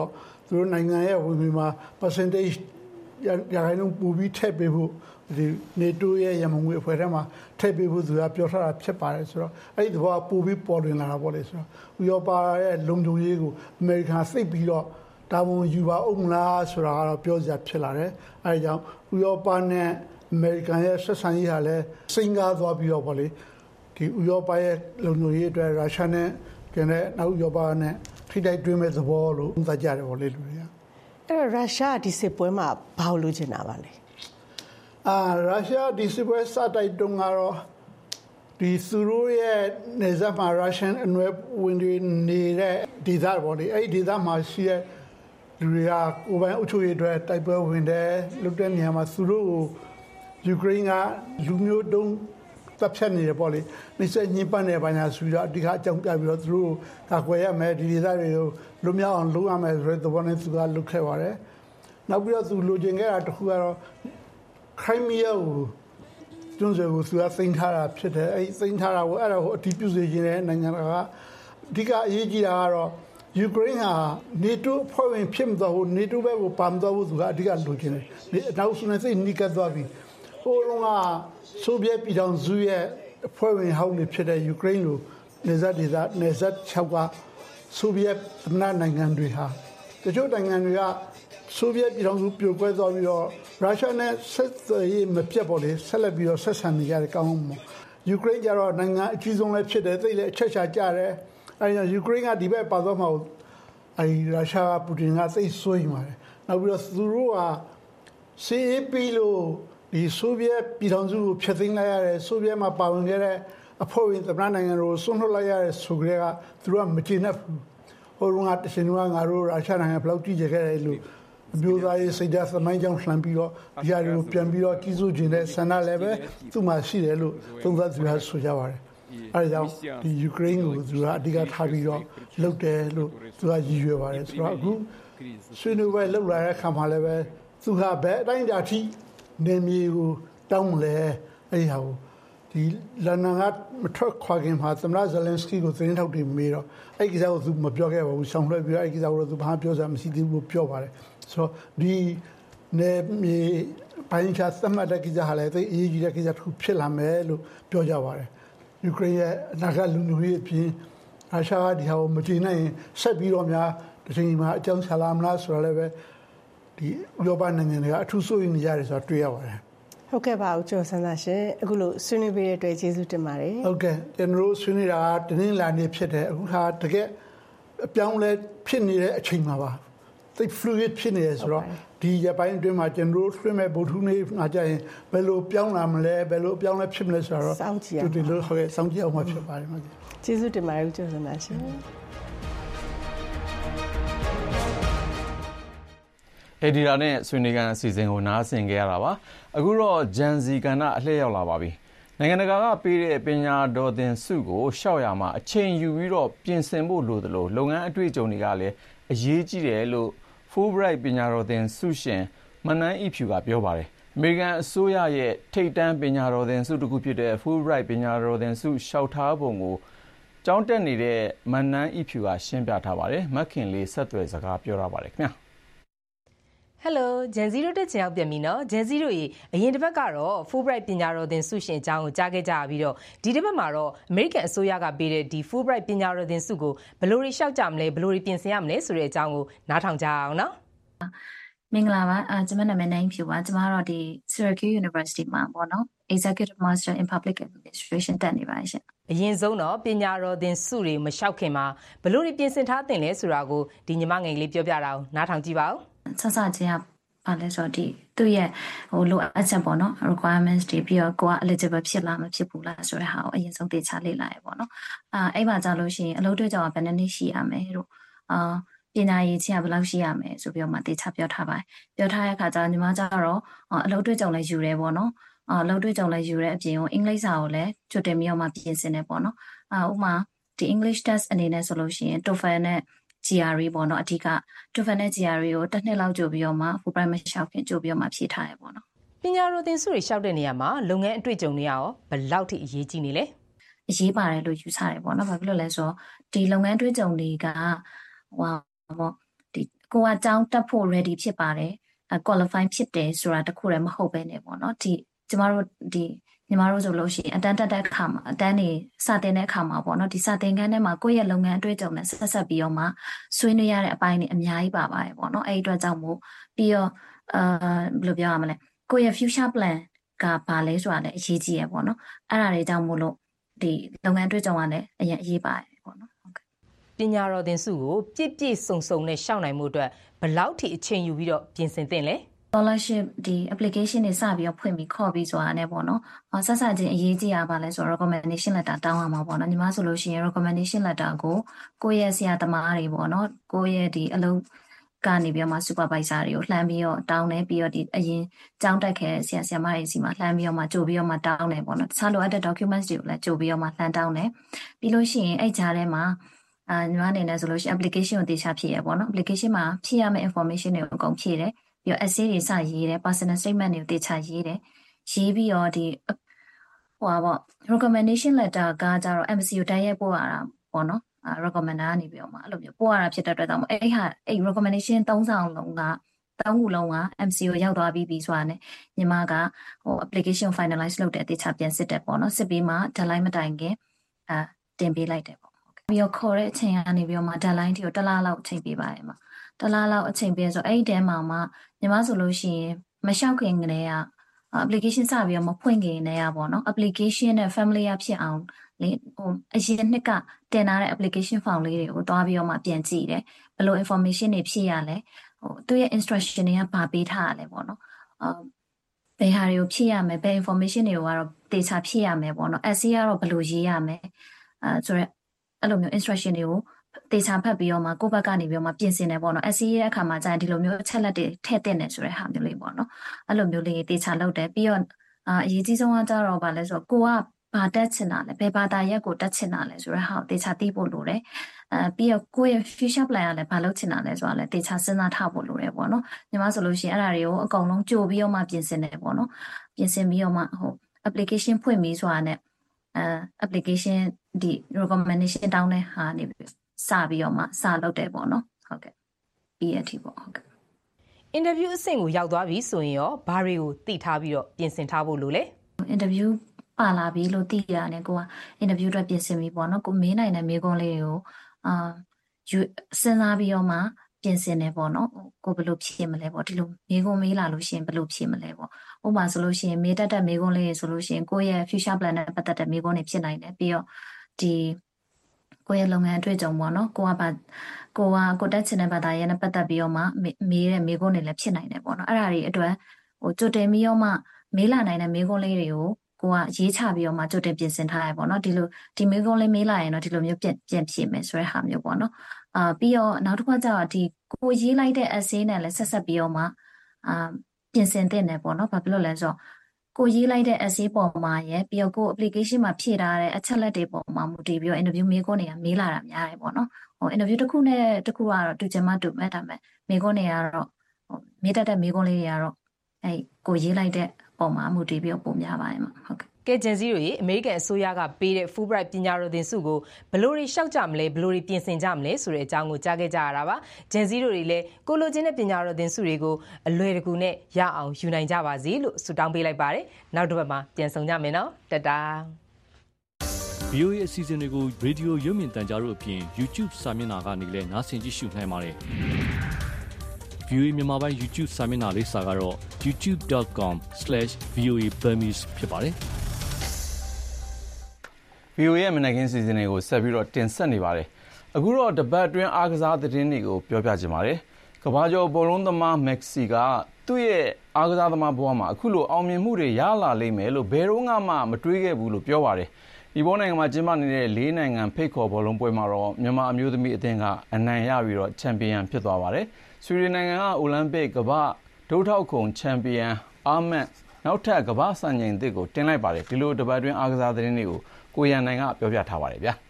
သူတို့နိုင်ငံရဲ့ဝင်ငွေမှာ percentage ရာခိုင်နှုန်းပိုပြီးထည့်ပေးဖို့ဒီ NATO ရဲ့ရမငွေအဖွဲ့ထဲမှာထည့်ပေးဖို့သူကပြောထားတာဖြစ်ပါတယ်ဆိုတော့အဲ့ဒီဘောပိုပြီးပေါ်လွင်လာတာပေါ့လေဆိုတော့ဥရောပရဲ့လုံခြုံရေးကိုအမေရိကန်သိပြီးတော့တာဝန်ယူပါအောင်လားဆိုတာကတော့ပြောစရာဖြစ်လာတယ်အဲဒါကြောင့်ဥရောပနဲ့အမေရိကန်ရဲ့ဆက်ဆံရေးဟာလည်းစိန်ကားသွားပြီးတော့ပေါ့လေဒီဥရောပရဲ့လုံခြုံရေးအတွက်ရုရှားနဲ့ကျန်တဲ့နောက်ဥရောပနဲ့ထိတိုက်တွင်းမဲ့သဘောလို့သတ်ကြတယ်ပေါ့လေလူတွေကအဲ့တော့ရုရှားဒီစစ်ပွဲမှာဘာလို့လုပ်ချင်တာပါလဲရုရှားဒီစစ်ပွဲစတိုက်တုန်းကတော့ဒီသူတို့ရဲ့နေဆက်မှာရုရှားအနွယ်ဝင်တွေနေတဲ့ဒေသပေါ့လေအဲ့ဒီဒေသမှာရှိတဲ့လူတွေကကိုယ်ပိုင်အုပ်ချုပ်ရေးအတွက်တိုက်ပွဲဝင်တယ်လုပ်တဲ့နေရာမှာသူတို့ကိုယူကရိန်းကလူမျိုးတုံးတပ်ဖြတ်နေတယ်ပေါ့လေနှိစက်ညှဉ်းပန်းနေပါညာဆိုပြီးတော့အဓိကအကြောင်းပြပြီးတော့သူတို့ကာကွယ်ရမယ်ဒီဒေသတွေကိုလွတ်မြောက်အောင်လုပ်ရမယ်ဆိုတဲ့သဘောနဲ့သူကလုပ်ခဲ့ပါတယ်နောက်ပြီးတော့သူလိုချင်ခဲ့တာတစ်ခုကတော့ခရိုင်းမီးယားကိုကျွန်းဆွယ်ကိုသူကသိမ်းထားတာဖြစ်တယ်အဲ့သိမ်းထားတာကိုအဲ့ဒါကိုအတည်ပြုစေခြင်းနဲ့နိုင်ငံကအဓိကအရေးကြီးတာကတော့ယူကရိန်းဟာ NATO ဖွဲ့ဝင်ဖြစ်မသွားဘူး NATO ဘက်ကိုပါမသွားဘူးသူကအဓိကလိုချင်တယ်နောက်ဆုံးနဲ့သိနိကသွားပြီဟိုတုန်းကဆိုဗီယက်ပြည်ထောင်စုရဲ့အဖွဲ့ဝင်ဟောင်းတွေဖြစ်တဲ့ယူကရိန်းလိုနေဆက်ဒေသနေဆက်6ကဆိုဗီယက်သမ္မတနိုင်ငံတွေဟာတချို့နိုင်ငံတွေကဆိုဗီယက်ပြည်ထောင်စုပြိုကွဲသွားပြီးတော့ရုရှားနဲ့ဆက်သွယ်ရေးမပြတ်ပေါ်လေဆက်လက်ပြီးတော့ဆက်ဆံနေကြတယ်ကောင်းမှုယူကရိန်းကျတော့နိုင်ငံအကြီးဆုံးလည်းဖြစ်တယ်သိလည်းအချက်ချာကြတယ်အဲဒီတော့ယူကရိန်းကဒီဘက်ပါသွားမှအဲဒီရုရှားကပူတင်ကသိဆွေးနေတယ်နောက်ပြီးတော့သူတို့ကစီအေးပီလို့ဒီဆိုဗီယက်ပြည်ထောင်စုကိုဖျက်သိမ်းလိုက်ရတယ်ဆိုဗီယက်မှာပါဝင်ခဲ့တဲ့အဖွဲ့ဝင်သမ္မတနိုင်ငံတို့ဆွန့်လွှတ်လိုက်ရတဲ့ဆိုကြတဲ့ကသူတို့ကမကျေနပ်ဘူးဟိုတုန်းကတရှင်တို့ကငါတို့ရုရှားနိုင်ငံဘယ်လောက်ကြီးကျယ်ခဲ့တယ်လို့အမျိုးသားရေးစိတ်ဓာတ်သမိုင်းကြောင်းလှမ်းပြီးတော့ဒီဟာတွေကိုပြန်ပြီးတော့ကြီးစိုးခြင်းနဲ့ဆန္ဒလည်းပဲသူ့မှာရှိတယ်လို့သုံးသပ်သူကဆိုကြပါတယ်အဲဒါကြောင့်ဒီယူကရိန်းကိုသူကအဓိကထားပြီးတော့လုပ်တယ်လို့သူကရည်ရွယ်ပါတယ်ဆိုတော့အခုဆွေးနွေးပွဲလုပ်လာတဲ့အခါမှာလည်းပဲသူကဘယ်အတိုင်းအတာထိနေမြေကိုတောင်းလဲအဲဒီဟာကိုဒီလန်ဒန်ကမထွက်ခွာခင်မှာသမ္မတဇယ်လန်စကီကိုသတင်းထောက်တွေမေးတော့အဲ့ဒီကိစ္စကိုသူမပြောခဲ့ပါဘူးဆောင်းလွှဲပြီးတော့အဲ့ဒီကိစ္စကိုသူဘာပြောစရာမရှိသေးဘူးလို့ပြောပါတယ်ဆိုတော့ဒီနေမြေပိုင်းခြားသတ်မှတ်တဲ့ကိစ္စဟာလည်းသိအရေးကြီးတဲ့ကိစ္စတစ်ခုဖြစ်လာမယ်လို့ပြောကြပါတယ်ယူကရိန်းရဲ့အနာဂတ်လူမျိုးရေးအပြင်ရုရှားကဒီဟာကိုမကျေနပ်ရင်ဆက်ပြီးတော့များဒီချိန်မှာအကြောင်းချလာမလားဆိုတော့လည်းပဲဒီဥရောပနိုင်ငံတွေကအထူးစိုးရိမ်နေကြတယ်ဆိုတာတွေ့ရပါတယ်ဟုတ်ကဲ့ပါဦးကျော်ဆန်းသာရှင်အခုလို့ဆွေးနွေးပေးတဲ့အတွက်ကျေးဇူးတင်ပါတယ်ဟုတ်ကဲ့ကျွန်တော်တို့ဆွေးနွေးတာကတင်းလာနေဖြစ်တယ်အခုဟာတကယ်အပြောင်းလဲဖြစ်နေတဲ့အချိန်မှာပါသိ fluid ဖြစ်နေတယ်ဆိုတော့ဒီရပိုင်းအတွင်းမှာကျွန်တော်တို့ဆွေးမဲ့ဗုဒ္ဓနေ့မှာကြာရင်ဘယ်လိုပြောင်းလာမလဲဘယ်လိုပြောင်းလဲဖြစ်မလဲဆိုတော့စောင့်ကြည့်အောင်ဒီလိုဟုတ်ကဲ့စောင့်ကြည့်အောင်မှဖြစ်ပါတယ်မှာကျေးဇူးတင်ပါတယ်ဦးကျော်ဆန်းသာရှင်အဲ့ဒီတာနဲ့ဆွေးနွေးကန်အစီအစဉ်ကိုနားဆင်ကြရတာပါအခုတော့ဂျန်စီကန်ကအလှည့်ရောက်လာပါပြီနိုင်ငံတကာကပေးတဲ့ပညာတော်သင်ဆုကိုရှောက်ရမှာအချိန်ယူပြီးတော့ပြင်ဆင်ဖို့လိုတယ်လို့လုပ်ငန်းအတွေ့အကြုံတွေကလည်းအရေးကြီးတယ်လို့ Fulbright ပညာတော်သင်ဆုရှင်မနန်းဤဖြူကပြောပါတယ်အမေရိကန်အစိုးရရဲ့ထိပ်တန်းပညာတော်သင်ဆုတစ်ခုဖြစ်တဲ့ Fulbright ပညာတော်သင်ဆုရှောက်ထားပုံကိုကျောင်းတက်နေတဲ့မနန်းဤဖြူကရှင်းပြထားပါတယ်မခင်လေးဆက်သွယ်စကားပြောရပါတယ်ခင်ဗျာဟယ်လိုဂျန်ဇီတို့တက်ချင်အောင်ပြန်ပြီနော်ဂျန်ဇီတို့ရေအရင်တစ်ပတ်ကတော့ Fulbright ပညာတော်သင်ဆုရှင်အကြောင်းကိုကြားခဲ့ကြပြီးတော့ဒီတစ်ပတ်မှာတော့ American အစိုးရကပေးတဲ့ဒီ Fulbright ပညာတော်သင်ဆုကိုဘယ်လိုတွေရှောက်ကြမလဲဘယ်လိုတွေပြင်ဆင်ရမလဲဆိုတဲ့အကြောင်းကိုနားထောင်ကြအောင်နော်မင်္ဂလာပါကျွန်မနာမည်နိုင်ဖြူပါကျွန်မတော့ဒီ Syracuse University မှာပေါ့နော် Executive Master in Public Administration တက်နေပါတယ်ရှင်အရင်ဆုံးတော့ပညာတော်သင်ဆုတွေမလျှောက်ခင်မှာဘယ်လိုတွေပြင်ဆင်ထားသင့်လဲဆိုတာကိုဒီညီမငယ်လေးပြောပြတာအောင်နားထောင်ကြည့်ပါဦးဆက်စချင်းကဘာလဲဆိုတော့ဒီသူ့ရဲ့လိုအပ်ချက်ပေါ့နော် requirements တွေပြီးတော့ကိုက eligible ဖြစ်လားမဖြစ်ဘူးလားဆိုတဲ့ဟာကိုအရင်ဆုံးသိချလေ့လာရပေါ့နော်အဲ့မှာကြာလို့ရှိရင်အလုပ်တွေ့ကြအောင်ဘယ်နှစ်နှစ်ရှိရမယ်တို့ပညာရေးချင်းကဘယ်လောက်ရှိရမယ်ဆိုပြီးတော့မှသိချပြောထားပါတယ်ပြောထားတဲ့အခါကျညီမကျတော့အလုပ်တွေ့ကြုံလည်းယူရဲပေါ့နော်အလုပ်တွေ့ကြုံလည်းယူရဲအပြင်ကိုအင်္ဂလိပ်စာကိုလည်းကျွတ်တင်ပြီးတော့မှပြင်ဆင်နေပေါ့နော်ဥပမာဒီ English test အနေနဲ့ဆိုလို့ရှိရင် TOEFL နဲ့GRE ပေါ့နော်အဓိက TOEFL နဲ့ GRE ကိုတစ်နှစ်လောက်ကြိုပြီးတော့မှ Fulbright မလျှောက်ခင်ကြိုပြီးတော့မှဖြည့်ထားရပေါ့နော်ပညာတော်သင်ဆုတွေလျှောက်တဲ့နေရာမှာလုပ်ငန်းအတွေ့အကြုံတွေရောဘယ်လောက်ထိအရေးကြီးနေလဲအရေးပါတယ်လို့ယူဆတယ်ပေါ့နော်ဘာဖြစ်လို့လဲဆိုတော့ဒီလုပ်ငန်းအတွေ့အကြုံတွေကပေါ့ဒီကိုကကြောင်းတက်ဖို့ ready ဖြစ်ပါတယ် qualify ဖြစ်တယ်ဆိုတာတခုလည်းမဟုတ်ပဲねပေါ့နော်ဒီကျမတို့ညီမတို့ဆိုလို့ရှိရင်အတန်းတက်တဲ့အခါမှာအတန်းနေစတင်တဲ့အခါမှာပေါ့နော်ဒီစတင်ခန်းထဲမှာကိုယ့်ရဲ့လုပ်ငန်းအတွေ့အကြုံနဲ့ဆက်ပြီးတော့မှဆွေးနွေးရတဲ့အပိုင်းတွေအများကြီးပါပါတယ်ပေါ့နော်အဲ့ဒီအတွက်ကြောင့်မို့ပြီးတော့ဘယ်လိုပြောရမလဲကိုယ့်ရဲ့ future plan ကဘာလဲဆိုတာလည်းအရေးကြီးရပေါ့နော်အဲ့ဒါတွေကြောင့်မို့လို့ဒီလုပ်ငန်းအတွေ့အကြုံကလည်းအရင်အရေးပါတယ်ပေါ့နော်ဟုတ်ကဲ့ပညာတော်သင်စုကိုပြည့်ပြည့်စုံစုံနဲ့ရှောက်နိုင်မှုအတွက်ဘယ်လောက်ထိအချိန်ယူပြီးတော့ပြင်ဆင်သင့်လဲ scholarship ဒီ application တွေစပြီးတော့ဖွင့်ပြီးခေါ်ပြီးဆိုတာနဲ့ပေါ့နော်ဆက်စချင်းအရေးကြီးရပါလဲဆိုတော့ recommendation letter တောင်းရမှာပေါ့နော်ညီမဆိုလို့ရှိရင် recommendation letter ကိုကိုယ့်ရဲ့ဆရာသမားတွေပေါ့နော်ကိုယ့်ရဲ့ဒီအလုပ်ကနေပြီးတော့မှ supervisor တွေကိုလှမ်းပြီးတော့တောင်းတယ်ပြီးတော့ဒီအရင်ကြောင်းတက်ခဲ့ဆရာဆရာမတွေစီမှာလှမ်းပြီးတော့မှကြိုပြီးတော့မှတောင်းတယ်ပေါ့နော်တခြားလိုအပ်တဲ့ documents တွေကိုလည်းကြိုပြီးတော့မှလှမ်းတောင်းတယ်ပြီးလို့ရှိရင်အဲ့ကြားထဲမှာညီမအနေနဲ့ဆိုလို့ရှိရင် application ကိုတေချာဖြည့်ရပေါ့နော် application မှာဖြည့်ရမယ့် information တွေကိုအကုန်ဖြည့်တယ်ပြီးတော့ essay တွေစရေးတယ် personal statement တွေကိုတေချာရေးတယ်ရေးပြီးတော့ဒီrecommendation letter ကကြတော့ MCU တိုက်ရိုက်ပို့ရတာပေါ့နော်recommender ကနေပြီးတော့မှအဲ့လိုမျိုးပို့ရတာဖြစ်တဲ့အတွက်ကြောင့်အဲ့ recommendation 3ခုလုံးက MCU ရောက်သွားပြီးဆိုတာနဲ့ညီမကapplication finalize လုပ်တဲ့အတေချာပြန်စစ်တယ်ပေါ့နော်စစ်ပြီးမှ deadline မတိုင်ခင်တင်ပေးလိုက်တယ်ပေါ့ပြီးတော့ခေါ်တဲ့အချိန်ကနေပြီးတော့မှ deadline ထိကိုတစ်လလောက်အချိန်ပေးပါတယ်မှာတစ်လလောက်အချိန်ပေးဆိုအဲ့ဒီတဲမှာမှညီမဆိုလို့ရှိရင်မလျှောက်ခင်ကတည်းက application စပြီးတော့မဖွင့်ခင်တည်းကပေါ့နော် application နဲ့ familiar ဖြစ်အောင်လေအရင်နှစ်ကတင်ထားတဲ့ application form လေးတွေကိုတွားပြီးတော့မှပြန်ကြည့်တယ်ဘယ်လို information တွေဖြည့်ရလဲသူရဲ့ instruction တွေကပါပေးထားရလဲပေါ့နော်ဘယ်ဟာတွေကိုဖြည့်ရမယ်ဘယ် information တွေကိုကတော့တေချာဖြည့်ရမယ်ပေါ့နော် essay ကတော့ဘယ်လိုရေးရမယ်ဆိုတော့အဲ့လိုမျိုး instruction တွေကိုတေချာဖတ်ပြီးတော့မှကိုယ့်ဘက်ကနေပြီးတော့မှပြင်ဆင်တယ်ပေါ့နော် essay ရဲ့အခါမှာကျရင်ဒီလိုမျိုးအချက်လက်တွေထည့်သင့်တယ်ဆိုတဲ့ဟာမျိုးလေးပေါ့နော်အဲ့လိုမျိုးလေးတေချာလုပ်တယ်ပြီးတော့အရေးကြီးဆုံးကကြတော့ဗာလဲဆိုတော့ကိုကဘာတက်ချင်တာလဲဘယ်ဘာသာရက်ကိုတက်ချင်တာလဲဆိုတဲ့ဟာကိုတေချာသိဖို့လိုတယ်ပြီးတော့ကိုယ့်ရဲ့ future plan ကလည်းဘာလုပ်ချင်တာလဲဆိုတာလည်းတေချာစဉ်းစားထားဖို့လိုတယ်ပေါ့နော်ညီမဆိုလို့ရှိရင်အဲ့ဒါတွေကိုအကုန်လုံးကြိုပြီးတော့မှပြင်ဆင်တယ်ပေါ့နော်ပြင်ဆင်ပြီးတော့မှapplication ဖွင့်ပြီးဆိုတာနဲ့application ဒီ recommendation တောင်းတဲ့ဟာနေပြီးစပြီးတော့မှစလုပ်တယ်ပေါ့နော်ဟုတ်ကဲ့ပြီးအထိပေါ့ဟုတ်ကဲ့ interview အဆင့်ကိုရောက်သွားပြီဆိုရင်ရောဘာတွေကိုသိထားပြီးတော့ပြင်ဆင်ထားဖို့လိုလဲ interview ပါလာပြီလို့သိရတယ်ကိုက interview အတွက်ပြင်ဆင်ပြီပေါ့နော်ကိုမေးနိုင်တဲ့မေးခွန်းလေးတွေကိုစဉ်းစားပြီးတော့မှပြင်ဆင်တယ်ပေါ့နော်ကိုဘယ်လိုဖြေမလဲပေါ့ဒီလိုမေးခွန်းမေးလာလို့ရှိရင်ဘယ်လိုဖြေမလဲပေါ့ဥပမာဆိုလို့ရှိရင်မေးတတ်တဲ့မေးခွန်းလေးတွေဆိုလို့ရှိရင်ကိုယ့်ရဲ့ future plan နဲ့ပတ်သက်တဲ့မေးခွန်းတွေဖြစ်နိုင်တယ်ပြီးတော့ဒီကိုယ့်ရဲ့လုပ်ငန်းအတွေ့အကြုံပေါ့နော်ကိုတက်ချင်တဲ့ဘာသာရေးနဲ့ပတ်သက်ပြီးတော့မှမေးတဲ့မေးခွန်းတွေလည်းဖြစ်နိုင်တယ်ပေါ့နော်အဲ့ဒါတွေအတွက်ကြိုတင်ပြီးတော့မှမေးလာနိုင်တဲ့မေးခွန်းလေးတွေကိုကိုကရေးချပြီးတော့မှကြိုတင်ပြင်ဆင်ထားရပေါ့နော်ဒီမေးခွန်းလေးမေးလာရင်တော့ဒီလိုမျိုးပြန်ဖြေမယ်ဆိုတဲ့ဟာမျိုးပေါ့နော်ပြီးတော့နောက်တစ်ခါကျတော့ဒီကိုရေးလိုက်တဲ့ essay နဲ့လည်းဆက်ပြီးတော့မှပြင်ဆင်သင့်တယ်ပေါ့နော်ဘာဖြစ်လို့လဲဆိုတော့ကိုရေးလိုက်တဲ့ essay ပေါ်မှာရဲ့ပြီးတော့ကို application မှာဖြည့်ထားတဲ့အချက်လက်တွေပေါ်မှာမူတည်ပြီးတော့ interview မေးခွန်းတွေကမေးလာတာများတယ်ပေါ့နော်interview တစ်ခုနဲ့တစ်ခုကတော့တူချင်မှတူမဲ့ဒါပေမဲ့မေးခွန်းတွေကတော့မေးတတ်တဲ့မေးခွန်းလေးတွေကတော့ကိုရေးလိုက်တဲ့ပုံမှာမူတည်ပြီးတော့ပုံများပါတယ်မှာဟုတ်ကဲ့ကဲဂျန်စီတို့ရေအမေရိကန်အစိုးရကပေးတဲ့ Fulbright ပညာတော်သင်ဆုကိုဘယ်လိုတွေရှောက်ကြမလဲဘယ်လိုတွေပြင်ဆင်ကြမလဲဆိုတဲ့အကြောင်းကိုကြားခဲ့ကြရတာပါဂျန်စီတို့တွေလည်းကိုလိုချင်တဲ့ပညာတော်သင်ဆုတွေကိုအလွယ်တကူနဲ့ရအောင်ယူနိုင်ကြပါစေလို့ဆုတောင်းပေးလိုက်ပါတယ်နောက်တစ်ပတ်မှာပြန်ဆောင်ကြမယ်နော်တတား VOA အစီအစဉ်တွေကိုရေဒီယိုရုပ်မြင်သံကြားတို့အပြင် YouTube စာမျက်နှာကနေလည်းနားဆင်ကြည့်ရှုနိုင်ပါတယ်VOA မြန်မာပိုင်း YouTube စာမျက်နှာလေးစာကတော့ youtube.com/VOA Burmese ဖြစ်ပါတယ် VOA ရဲ့မနက်ခင်းစီစဉ်တွေကိုဆက်ပြီးတော့တင်ဆက်နေပါတယ်။အခုတော့တပတ်အတွင်းအားကစားသတင်းတွေကိုပြောပြချင်ပါတယ်။ကမ္ဘာကျော်ဘောလုံးသမားမက်ဆီကသူ့ရဲ့အားကစားသမားဘဝမှာအခုလိုအောင်မြင်မှုတွေရလာလိမ့်မယ်လို့ဘယ်တော့မှမတွေးခဲ့ဘူးလို့ပြောပါတယ်။ဒီဘောနိုင်ငံမှာကျင်းပနေတဲ့၄နိုင်ငံဖိတ်ခေါ်ဘောလုံးပွဲမှာတော့မြန်မာအမျိုးသမီးအသင်းကအနိုင်ရပြီးတော့ချန်ပီယံဖြစ်သွားပါတယ်။ဆွီဒင်နိုင်ငံကအိုလံပစ်ကမ္ဘာဒုထောက်ခုံချန်ပီယံအာမတ်နောက်ထပ်ကမ္ဘာစံချိန်သစ်ကိုတင်လိုက်ပါတယ်။ဒီလိုတပတ်အတွင်းအားကစားသတင်းတွေကိုကိုရန်နိုင်ကပြောပြထားပါတယ်ဗျာ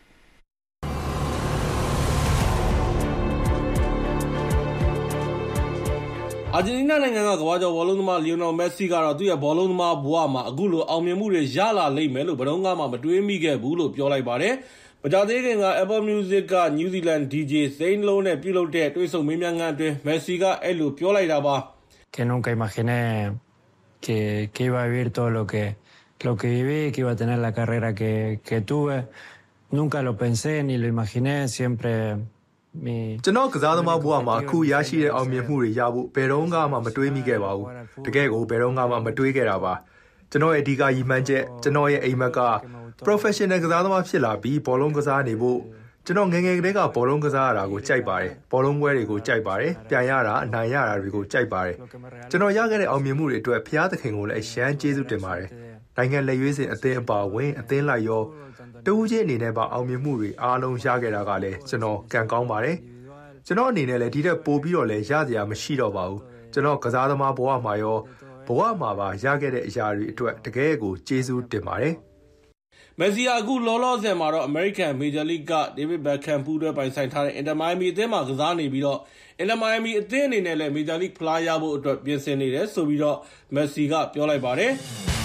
အာဂျင်တီးနားနိုင်ငံကကမ္ဘာကျော်ဘောလုံးသမားလီယိုနယ်မက်ဆီကတော့သူ့ရဲ့ဘောလုံးသမားဘဝမှာအခုလိုအောင်မြင်မှုတွေရလာလိမ့်မယ်လို့ဘယ်တော့မှမတွေးမိခဲ့ဘူးလို့ပြောလိုက်ပါတယ်။မကြသေးခင်က Apple Music က New Zealand DJ Zane Lowe နဲ့ပြုလုပ်တဲ့တွေ့ဆုံမေးမြန်းခန်းအတွင်း Messi ကအဲ့လိုပြောလိုက်တာပါ Que nunca imaginé que iba a vivir todo lo que viví, que iba a tener la carrera que tuve. Nunca lo pensé ni lo imaginé, siempre ကျွန်တော်ကစားသမားဘဝမှာအခုရရှိတဲ့အောင်မြင်မှုတွေရဖို့ဘယ်တော့မှမတွေးမိခဲ့ပါဘူးတကယ်ကိုဘယ်တော့မှမတွေးခဲ့တာပါကျွန်တော်ရဲ့အဓိကရည်မှန်းချက်ကျွန်တော်ရဲ့အိမ်မက်က professional ကစားသမားဖြစ်လာပြီးဘောလုံးကစားနေဖို့ကျွန်တော်ငယ်ငယ်ကတည်းကဘောလုံးကစားရတာကိုကြိုက်ပါတယ်ဘောလုံးပွဲတွေကိုကြိုက်ပါတယ်ပြန်ရတာအနိုင်ရတာတွေကိုကြိုက်ပါတယ်ကျွန်တော်ရခဲ့တဲ့အောင်မြင်မှုတွေအတွက်ဖျားသခင်ကိုလည်းအရန်ကျေးဇူးတင်ပါတယ်နိုင်ငံလက်ရွေးစင်အသင်းအပါဝင်အသင်းလိုက်ရောတူးချင်းအနေနဲ့ပါအောင်မြင်မှုတွေအားလုံးရခဲ့တာကလည်းကျွန်တော်ကံကောင်းပါတယ်ကျွန်တော်အနေနဲ့လည်းဒီထက်ပိုပြီးတော့လည်းရစရာမရှိတော့ပါဘူးကျွန်တော်ကစားသမားဘဝမှာရောဘဝမှာပါရခဲ့တဲ့အရာတွေအတွက်တကယ်ကိုကျေးဇူးတင်ပါတယ်မက်ဆီအခုလောလောဆယ်မှာတော့ American Major League က David Beckham ပူးတွဲပိုင်ဆိုင်ထားတဲ့ Inter Miami အသင်းမှာကစားနေပြီးတော့ Inter Miami အသင်းအနေနဲ့လည်း Major League ဖလားရဖို့အတွက်ပြင်ဆင်နေတယ်ဆိုပြီးတော့ Messi ကပြောလိုက်ပါတယ်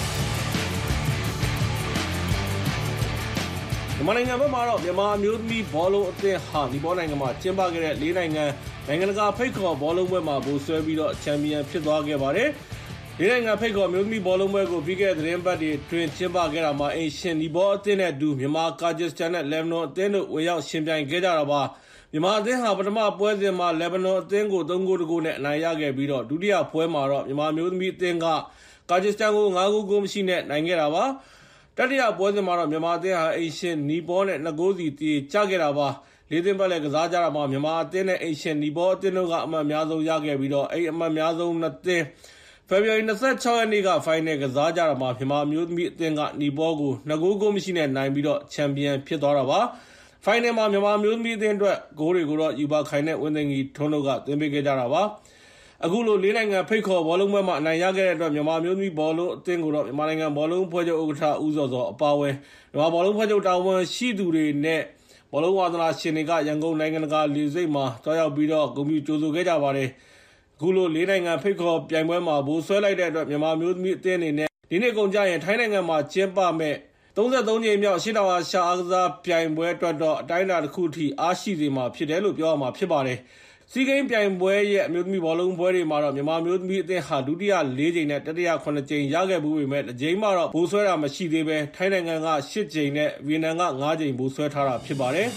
မြန်မာနိုင်ငံဘက်မှာတော့မြန်မာအမျိုးသမီးဘောလုံးအသင်းဟာနီပေါနိုင်ငံမှာကျင်းပခဲ့တဲ့၄နိုင်ငံတကာဖိတ်ခေါ်ဘောလုံးပွဲမှာဗိုလ်စွဲပြီးတော့ချန်ပီယံဖြစ်သွားခဲ့ပါတယ်။၄နိုင်ငံဖိတ်ခေါ်မျိုးသမီးဘောလုံးပွဲကိုပြီးခဲ့တဲ့သတင်းပတ်တွေတွင်ကျင်းပခဲ့တာမှာအင်ရှင်နီဘောအသင်းနဲ့အတူမြန်မာကာဂျစ်စတန်နဲ့လက်ဘနွန်အသင်းတို့ဝင်ရောက်ရှင်ပြိုင်ခဲ့ကြတာပါ။မြန်မာအသင်းဟာပထမပွဲစဉ်မှာလက်ဘနွန်အသင်းကို3-1နဲ့အနိုင်ရခဲ့ပြီးတော့ဒုတိယပွဲမှာတော့မြန်မာမျိုးသမီးအသင်းကကာဂျစ်စတန်ကို5-0မရှိနဲ့နိုင်ခဲ့တာပါ။တတိယပွဲစဉ်မှာတော့မြန်မာအသင်းဟာအင်ရှင်နီဘောနဲ့2-0စီတည်ကျခဲ့တာပါလေးသင်းပတ်လည်းကစားကြတာမှာမြန်မာအသင်းနဲ့အင်ရှင်နီဘောအသင်းတို့ကအမှတ်အများဆုံးရခဲ့ပြီးတော့အဲ့အမှတ်အများဆုံးနှစ်သင်း February 26 ရက်နေ့က final ကစားကြတာမှာမြန်မာမျိုးသမီးအသင်းကနီဘောကို2-0မရှိနဲ့နိုင်ပြီးတော့ချန်ပီယံဖြစ်သွားတာပါ final မှာမြန်မာမျိုးသမီးအသင်းအတွက်ဂိုးတွေကိုတော့ယူပါခိုင်နဲ့ဝင်းသိန်းကြီးထွန်းတို့ကသွင်းပေးခဲ့ကြတာပါအခုလို၄နိုင်ငံဖိတ်ခေါ်ဘောလုံးပွဲမှာအနိုင်ရခဲ့တဲ့အတွက်မြန်မာမျိုးသမီးဘောလုံးအသင်းကိုတော့မြန်မာနိုင်ငံဘောလုံးဖွဲ့ချုပ်ဥက္ကဋ္ဌဦးစောစောအပါအဝင်မြန်မာဘောလုံးဖွဲ့ချုပ်တာဝန်ရှိသူတွေနဲ့ဘောလုံးဝါသနာရှင်တွေကရန်ကုန်နိုင်ငံတကာလေဆိပ်မှာတွားရောက်ပြီးတော့ဂုဏ်ပြုကြိုဆိုခဲ့ကြပါတယ်အခုလို၄နိုင်ငံဖိတ်ခေါ်ပြိုင်ပွဲမှာဗိုလ်စွဲလိုက်တဲ့အတွက်မြန်မာမျိုးသမီးအသင်းအနေနဲ့ဒီနေ့ကုန်ကြရင်ထိုင်းနိုင်ငံမှာကျင်းပမဲ့33ကြိမ်မြောက်ရှေ့တောင်အာရှအားကစားပြိုင်ပွဲအတွက်တော့အတိုင်းအတာတစ်ခုထိအားရှိစေမှာဖြစ်တယ်လို့ပြောရမှာဖြစ်ပါတယ်စီဂိမ်းပြိုင်ပွဲရဲ့အမျိုးသမီးဘောလုံးပွဲတွေမှာတော့မြန်မာမျိုးသမီးအသင်းဟာဒုတိယ4ကြိမ်နဲ့တတိယ9ကြိမ်ရခဲ့မှုပေမဲ့တစ်ကြိမ်မှတော့ဗိုလ်စွဲတာမရှိသေးပဲထိုင်းနိုင်ငံက8ကြိမ်နဲ့ဗီယက်နမ်က9ကြိမ်ဗိုလ်စွဲထားတာဖြစ်ပါတယ်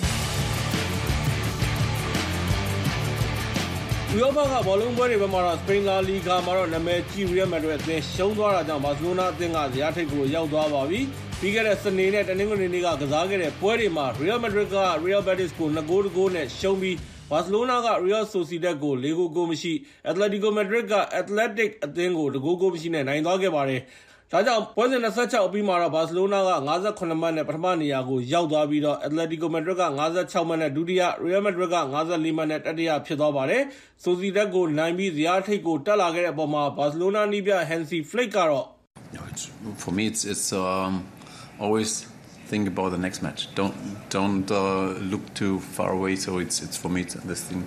ဥရောပကဘောလုံးပွဲတွေဘက်မှာတော့စပိန်လာလီဂါမှာတော့နာမည်ကြီးရီယယ်မက်ဒရစ်အသင်းရှုံးသွားတာကြောင့်ဘာစီလိုနာအသင်းကဇယားထိပ်ကိုရောက်သွားပါပြီပြီးခဲ့တဲ့စနေနဲ့တနင်္ဂနွေနေ့ကကစားခဲ့တဲ့ပွဲတွေမှာရီယယ်မက်ဒရစ်ကရီယယ်ဘက်တစ်ကို2-0နဲ့ရှုံးပြီးဘာစီလိုနာကရီယယ်ဆိုစီဒက်ကို4-0မရှိအက်တလက်တီကိုမက်ဒရစ်ကအက်တလက်တစ်အသင်းကို2-0မရှိနဲ့နိုင်သွားခဲ့ပါတယ်ဒါကြောင့်ပွဲစဉ်26အပြီးမှာတော့ဘာစီလိုနာက58မှတ်နဲ့ပထမနေရာကိုရောက်သွားပြီးတော့အက်တလက်တီကိုမက်ဒရစ်က56မှတ်နဲ့ဒုတိယရီယယ်မက်ဒရစ်က54မှတ်နဲ့တတိယဖြစ်သွားပါတယ်ဆိုစီဒက်ကိုနိုင်ပြီးဇယားထိပ်ကိုတက်လာခဲ့တဲ့အပေါ်မှာဘာစီလိုနာနီးပြဟန်စီဖလစ်ကတော့ For me it's always think about the next match. Don't look too far away. So it's for me this thing.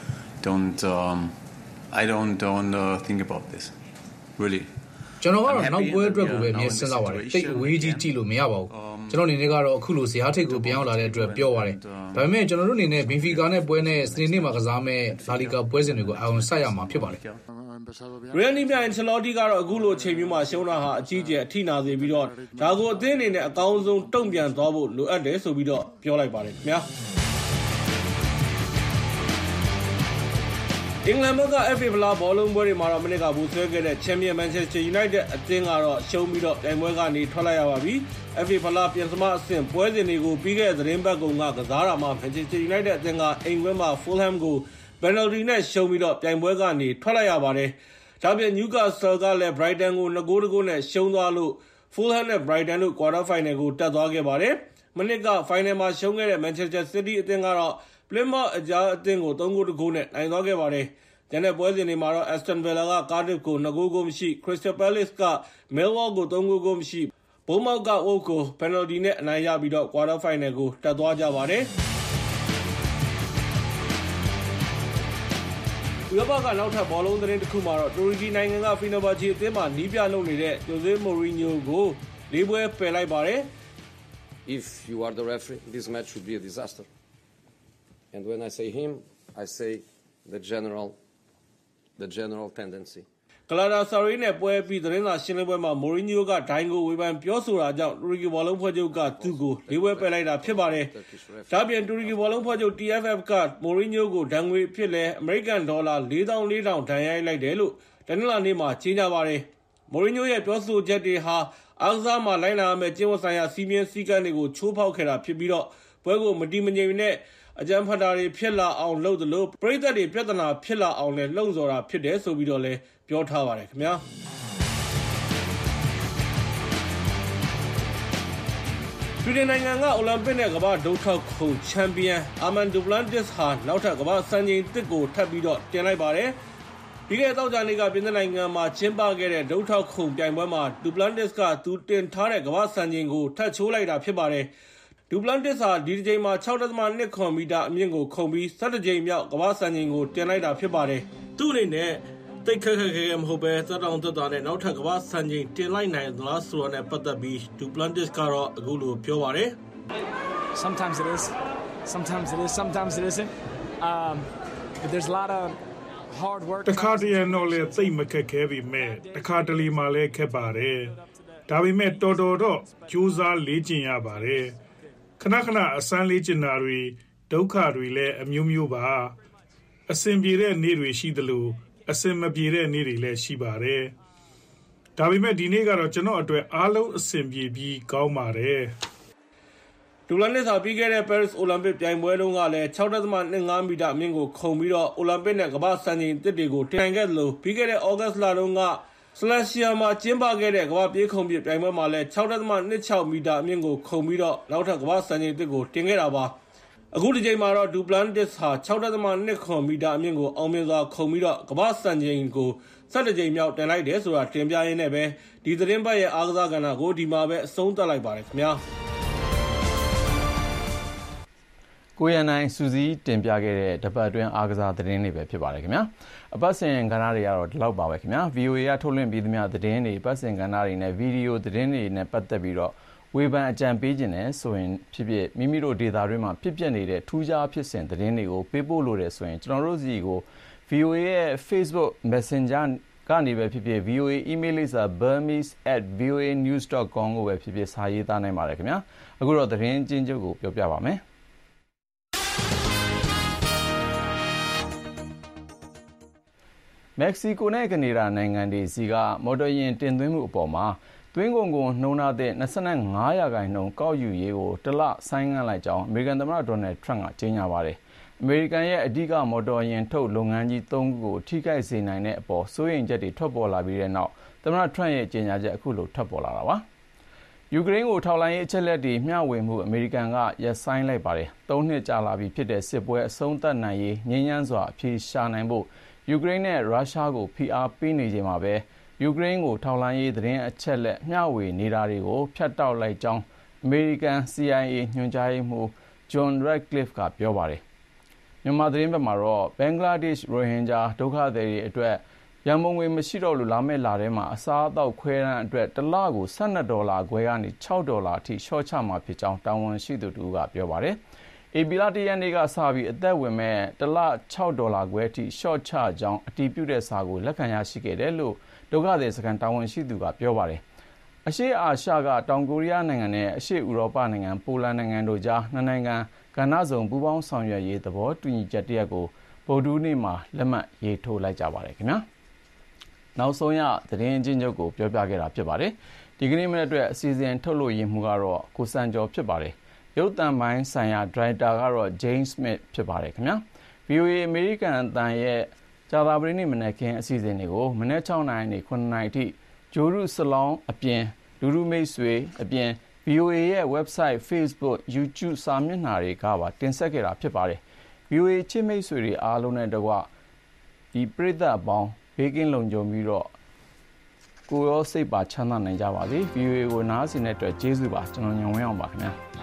I don't think about this. Really. ကျွန်တော်ကတော့နောက်ပွဲအတွက်ကိုပဲအမြဲစဉ်းစားပါတယ်တိတ်အဝေးကြီးကြည့်လို့မရပါဘူးကျွန်တော်အနေနဲ့ကတော့အခုလိုဇယားထိပ်ကိုပြန်ရောက်လာတဲ့အတွက်ပြောပါတယ်ဒါပေမဲ့ကျွန်တော်တို့အနေနဲ့ဘင်ဖီကာနဲ့ပွဲနဲ့စနေနေ့မှာကစားမဲ့လာလီဂါပွဲစဉ်တွေကိုအာရုံစိုက်ရမှာဖြစ်ပါတယ်ရီယယ်နီပြိုင်ချလော်တီကတော့အခုလိုအချိန်မျိုးမှာရှုံးတာဟာအကြီးကျယ်အထိနာစေပြီးတော့ဒါကိုအသင်းအနေနဲ့အကောင်းဆုံးတုံ့ပြန်သွားဖို့လိုအပ်တယ်ဆိုပြီးတော့ပြောလိုက်ပါတယ်ခင်ဗျာအင်္ဂလန်ဘက်က FA ဖလားဘောလုံးပွဲတွေမှာတော့မနစ်ကဘူဆွဲခဲ့တဲ့ချန်ပီယံ Manchester United အသင်းကတော့ရှုံးပြီးတော့ပြိုင်ပွဲကနေထွက်လိုက်ရပါပြီ။ FA ဖလားပြင်စမအဆင့်ပွဲစဉ်တွေကိုပြီးခဲ့တဲ့သတင်းပတ်ကုန်ကကစားတာမှာ Manchester United အသင်းကအိမ်ကွင်းမှာ Fulham ကို penalty နဲ့ရှုံးပြီးတော့ပြိုင်ပွဲကနေထွက်လိုက်ရပါတယ်။ဒါပြင် Newcastle ကလည်း Brighton ကို2-0နဲ့ရှုံးသွားလို့ Fulham နဲ့ Brighton တို့ quarter final ကိုတက်သွားခဲ့ပါတယ်။မနစ်က final မှာရှုံးခဲ့တဲ့ Manchester City အသင်းကတော့Plymouth အကြားအသင်းကို3-1နဲ့နိုင်သွားခဲ့ပါတယ်။ကျန်တဲ့ပွဲစဉ်တွေမှာတော့ Aston Villa က Cardiff ကို2-0မရှိ Crystal Palace က Millwall ကို3-0မရှိ Bournemouth က Wolves ကို penalty နဲ့အနိုင်ရပြီးတော့ quarter final ကိုတက်သွားကြပါတယ်။ဥရောပကနောက်ထပ်ဘောလုံးသတင်းတစ်ခုမှာတော့တူရကီနိုင်ငံက Fenerbahce အသင်းမှာနီးပြလုပ်နေတဲ့ Jose Mourinho ကို၄ပွဲပယ်လိုက်ပါတယ်။ if you are the referee, this match would be a disaster. And when I say him, I say the general tendency. ကလာတာဆာရီနဲ့ပွဲပြီးသတင်းစာရှင်းလင်းပွဲမှာမိုရီညိုကဒိုင်းကိုဝေဖန်ပြောဆိုတာကြောင့်တူရကီဘောလုံးဖွဲ့ချုပ်ကသူ့ကိုလေးပွဲပယ်လိုက်တာဖြစ်ပါတယ်။ဒါပြင်တူရကီဘောလုံးဖွဲ့ချုပ် TFF ကမိုရီညိုကိုဒဏ်ငွေဖြစ်လဲအမေရိကန်ဒေါ်လာ$4,400ဒဏ်ရိုက်လိုက်တယ်လို့တနင်္လာနေ့မှာကြေညာပါတယ်။မိုရီညိုရဲ့ပြောဆိုချက်တွေဟာအားကစားမှာလိုက်နာရမယ့်ကျင့်ဝတ်ဆိုင်ရာစီမင်းစည်းကမ်းတွေကိုချိုးဖောက်ခဲ့တာဖြစ်ပြီးတော့ပွဲကိုမတီးမငြိမ်နဲ့အကြမ်းဖက်တာတွေဖြစ်လာအောင်လုပ်သလိုပရိသတ်တွေပြဿနာဖြစ်လာအောင်လည်းလှုံ့ဆော်တာဖြစ်တယ်ဆိုပြီးတော့လည်းပြောထားပါတယ်ခင်ဗျာဆွီဒင်နိုင်ငံကအိုလံပစ်နဲ့ကမ္ဘာဒုထောက်ခုံချန်ပီယံအာမန်ဒူပလန်တစ်ဟာနောက်ထပ်ကမ္ဘာစံချိန်တစ်ကိုထပ်ပြီးတော့တင်လိုက်ပါတယ်ပြီးခဲ့တဲ့သောကြာနေ့ကပြင်သစ်နိုင်ငံမှာကျင်းပခဲ့တဲ့ဒုထောက်ခုံပြိုင်ပွဲမှာဒူပလန်တစ်ကသူတင်ထားတဲ့ကမ္ဘာစံချိန်ကိုထပ်ချိုးလိုက်တာဖြစ်ပါတယ်ဒူပလန်တစ်ဟာဒီတစ်ချိန်မှာ 6.2 မီတာအမြင့်ကိုခုန်ပြီး17ကြိမ်မြောက်ကမ္ဘာစံချိန်ကိုတင်လိုက်တာဖြစ်ပါတယ်သူ့အနေနဲ့တိတ်ခက်ခက်ခဲမဟုတ်ပဲသက်တောင့်သက်သာနဲ့နောက်ထပ်ကမ္ဘာစံချိန်တင်လိုက်နိုင်သလားဆိုတာနဲ့ပတ်သက်ပြီးဒူပလန်တစ်ကတော့အခုလိုပြောပါတယ် Sometimes it is sometimes it isn't but there's a lot of hard work တခါတည်းတော့လေသိမခက်ခဲပြီမဲ့တခါတလေမှလည်းခက်ပါတယ်ဒါပေမဲ့တော်တော့ကြိုးစားလေ့ကျင့်ရပါတယ်ခဏအစမ်းလေ့ကျင့်တာတွေဒုက္ခတွေလည်းအမျိုးမျိုးပါအဆင်ပြေတဲ့နေ့တွေရှိသလိုအဆင်မပြေတဲ့နေ့တွေလည်းရှိပါတယ်ဒါပေမဲ့ဒီနေ့ကတော့ကျွန်တော်အတွက်အားလုံးအဆင်ပြေပြီးကောင်းပါတယ်ဒူလန်နဲ့ပြီးခဲ့တဲ့ Paris Olympic ပြိုင်ပွဲတုန်းကလည်း 6.25 မီတာအမြင့်ကိုခုန်ပြီးတော့ Olympic နဲ့ကမ္ဘာစံချိန်တစ်တွေကိုတင်နိုင်ခဲ့သလိုပြီးခဲ့တဲ့ August လတုန်းကဆလရှီယာမှာကျင်းပခဲ့တဲ့ကမ္ဘာပြေးခုန်ပြိုင်ပွဲမှာလည်း 6.26 မီတာအမြင့်ကိုခုန်ပြီးတော့နောက်ထပ်ကမ္ဘာစံချိန်တစ်ကိုတင်ခဲ့တာပါအခုဒီချိန်မှာတော့ဒူပလန်တစ်ဟာ 6.2 မီတာအမြင့်ကိုအောင်မြင်စွာခုန်ပြီးတော့ကမ္ဘာစံချိန်ကို17ကြိမ်မြောက်တင်လိုက်တယ်ဆိုတာတင်ပြရင်းနဲ့ပဲဒီသတင်းပတ်ရဲ့အားကစားကဏ္ဍကိုဒီမှာပဲအဆုံးသတ်လိုက်ပါတယ်ခင်ဗျာကိုရန်နိုင်စူးစီးတင်ပြခဲ့တဲ့တပတ်အတွင်းအားကစားသတင်းတွေပဲဖြစ်ပါတယ်ခင်ဗျာအပတ်စဉ်ကဏ္ဍတွေကတော့ဒီလောက်ပါပဲခင်ဗျာ VOA ကထုတ်လွှင့်ပြီးသမျှသတင်းတွေပတ်စဉ်ကဏ္ဍတွေနဲ့ဗီဒီယိုသတင်းတွေနဲ့ပတ်သက်ပြီးတော့ဝေဖန်အကြံပေးခြင်းနဲ့ဆိုရင်ဖြစ်ဖြစ်မိမိတို့ဒေတာတွေမှာဖြစ်ပျက်နေတဲ့ထူးခြားဖြစ်စဉ်သတင်းတွေကိုပေးပို့လို့ရတယ်ဆိုရင်ကျွန်တော်တို့စီကို VOA ရဲ့ Facebook Messenger ကနေပဲဖြစ်ဖြစ် VOA email လိပ်စာ burmese@voanews.com ကိုပဲဖြစ်ဖြစ်စာရေးသားနိုင်ပါတယ်ခင်ဗျာအခုတော့သတင်းချင်းချုပ်ကိုပြောပြပါမယ်မက္ကဆီကိုနဲ့ကနေဒါနိုင်ငံတွေစီကမော်တော်ယာဉ်တင်သွင်းမှုအပေါ်မှာသွင်းကုန်နှုန်းထားတဲ့ 25% ကောက်ယူရေးကိုတစ်လဆိုင်းငံ့လိုက်ကြောင်းအမေရိကန်သမ္မတဒေါ်နယ်ထရန့်ကကြေညာပါတယ်။အမေရိကန်ရဲ့အဓိကမော်တော်ယာဉ်ထုတ်လုပ်ငန်းကြီး3ခုကိုထိခိုက်စေနိုင်တဲ့အပေါ်စိုးရိမ်ချက်တွေထွက်ပေါ်လာပြီးတဲ့နောက်သမ္မတထရန့်ရဲ့ကြေညာချက်အခုလိုထွက်ပေါ်လာတာပါ။ယူကရိန်းကိုထောက်လှမ်းရေးအချက်အလက်တွေမျှဝေမှုအမေရိကန်ကရပ်ဆိုင်းလိုက်ပါတယ်။3နှစ်ကြာလာပြီဖြစ်တဲ့စစ်ပွဲအဆုံးသတ်နိုင်ရေးငြိမ်းချမ်းစွာအဖြေရှာနိုင်ဖို့ယူကရိန်းနဲ့ရုရှားကိုဖိအားပေးနေချိန်မှာပဲယူကရိန်းကိုထောက်လှမ်းရေးသတင်းအချက်လက်မျှဝေနေတာတွေကိုဖျက်တောက်လိုက်ကြောင်းအမေရိကန် CIA ညွှန်ကြားရေးမှူး John Ratcliffe ကပြောပါတယ်။မြန်မာသတင်းဘက်မှာတော့ဘင်္ဂလားဒေ့ရှ်ရိုဟင်ဂျာဒုက္ခသည်တွေအတွက်ရန်ပုံငွေမရှိတော့လို့လာမယ့်လထဲမှာအစားအသောက်ခွဲတမ်းအတွက်တစ်လကို$12ခွဲကနေ$6အထိလျှော့ချမှာဖြစ်ကြောင်းတာဝန်ရှိသူတို့ကပြောပါတယ်။ AB လ1ရက်နေ့ကစပြီးအသက်ဝင်မဲ့တစ်လ$6ခွဲအထိလျှော့ချကြောင်းအတည်ပြုတဲ့စာကိုလက်ခံရရှိခဲ့တယ်လို့ဒုက္ခသည်စခန်းတာဝန်ရှိသူကပြောပါတယ်။အရှေ့အာရှကတောင်ကိုရီးယားနိုင်ငံနဲ့အရှေ့ဥရောပနိုင်ငံပိုလန်နိုင်ငံတို့ကြားနှစ်နိုင်ငံကဏ္ဍစုံပူးပေါင်းဆောင်ရွက်ရေးသဘောတူညီချက်တရက်ကိုဗုဒ္ဓဟူးနေ့မှာလက်မှတ်ရေးထိုးလိုက်ကြပါတယ်ခင်ဗျာ။နောက်ဆုံးရသတင်းအကျဉ်းချုပ်ကိုပြောပြခဲ့တာဖြစ်ပါတယ်။ဒီကနေ့မနေ့အတွက်အစီအစဉ်ထုတ်လို့ရမှုကတော့ကိုစံကျော်ဖြစ်ပါတယ်။ရုပ်သံပိုင်းဆိုင်ရာဒရိုက်တာကတော့ James Smith ဖြစ်ပါတယ်ခင်ဗျာ။ VOA အမေရိကန်အသံရဲ့ကြာသပတေးနေ့မနက်ခင်းအစီအစဉ်တွေကိုမနက်6နာရီနဲ့9နာရီအထိဂျိုရုစလောင်းအပြင်လူလူမိတ်ဆွေအပြင် VOA ရဲ့ website Facebook YouTube စာမျက်နှာတွေကပါတင်ဆက်ခဲ့တာဖြစ်ပါတယ်။ VOA ချစ်မိတ်ဆွေတွေအားလုံးနဲ့တကွဒီပရိသတ်အပေါင်းဘေးကင်းလုံခြုံပြီးတော့ကိုယ်ရောစိတ်ပါချမ်းသာနိုင်ကြပါစေ။ VOA ကိုနားဆင်တဲ့အတွက်ကျေးဇူးပါကျွန်တော်ညွန်ဝင်းအောင်ပါခင်ဗျာ။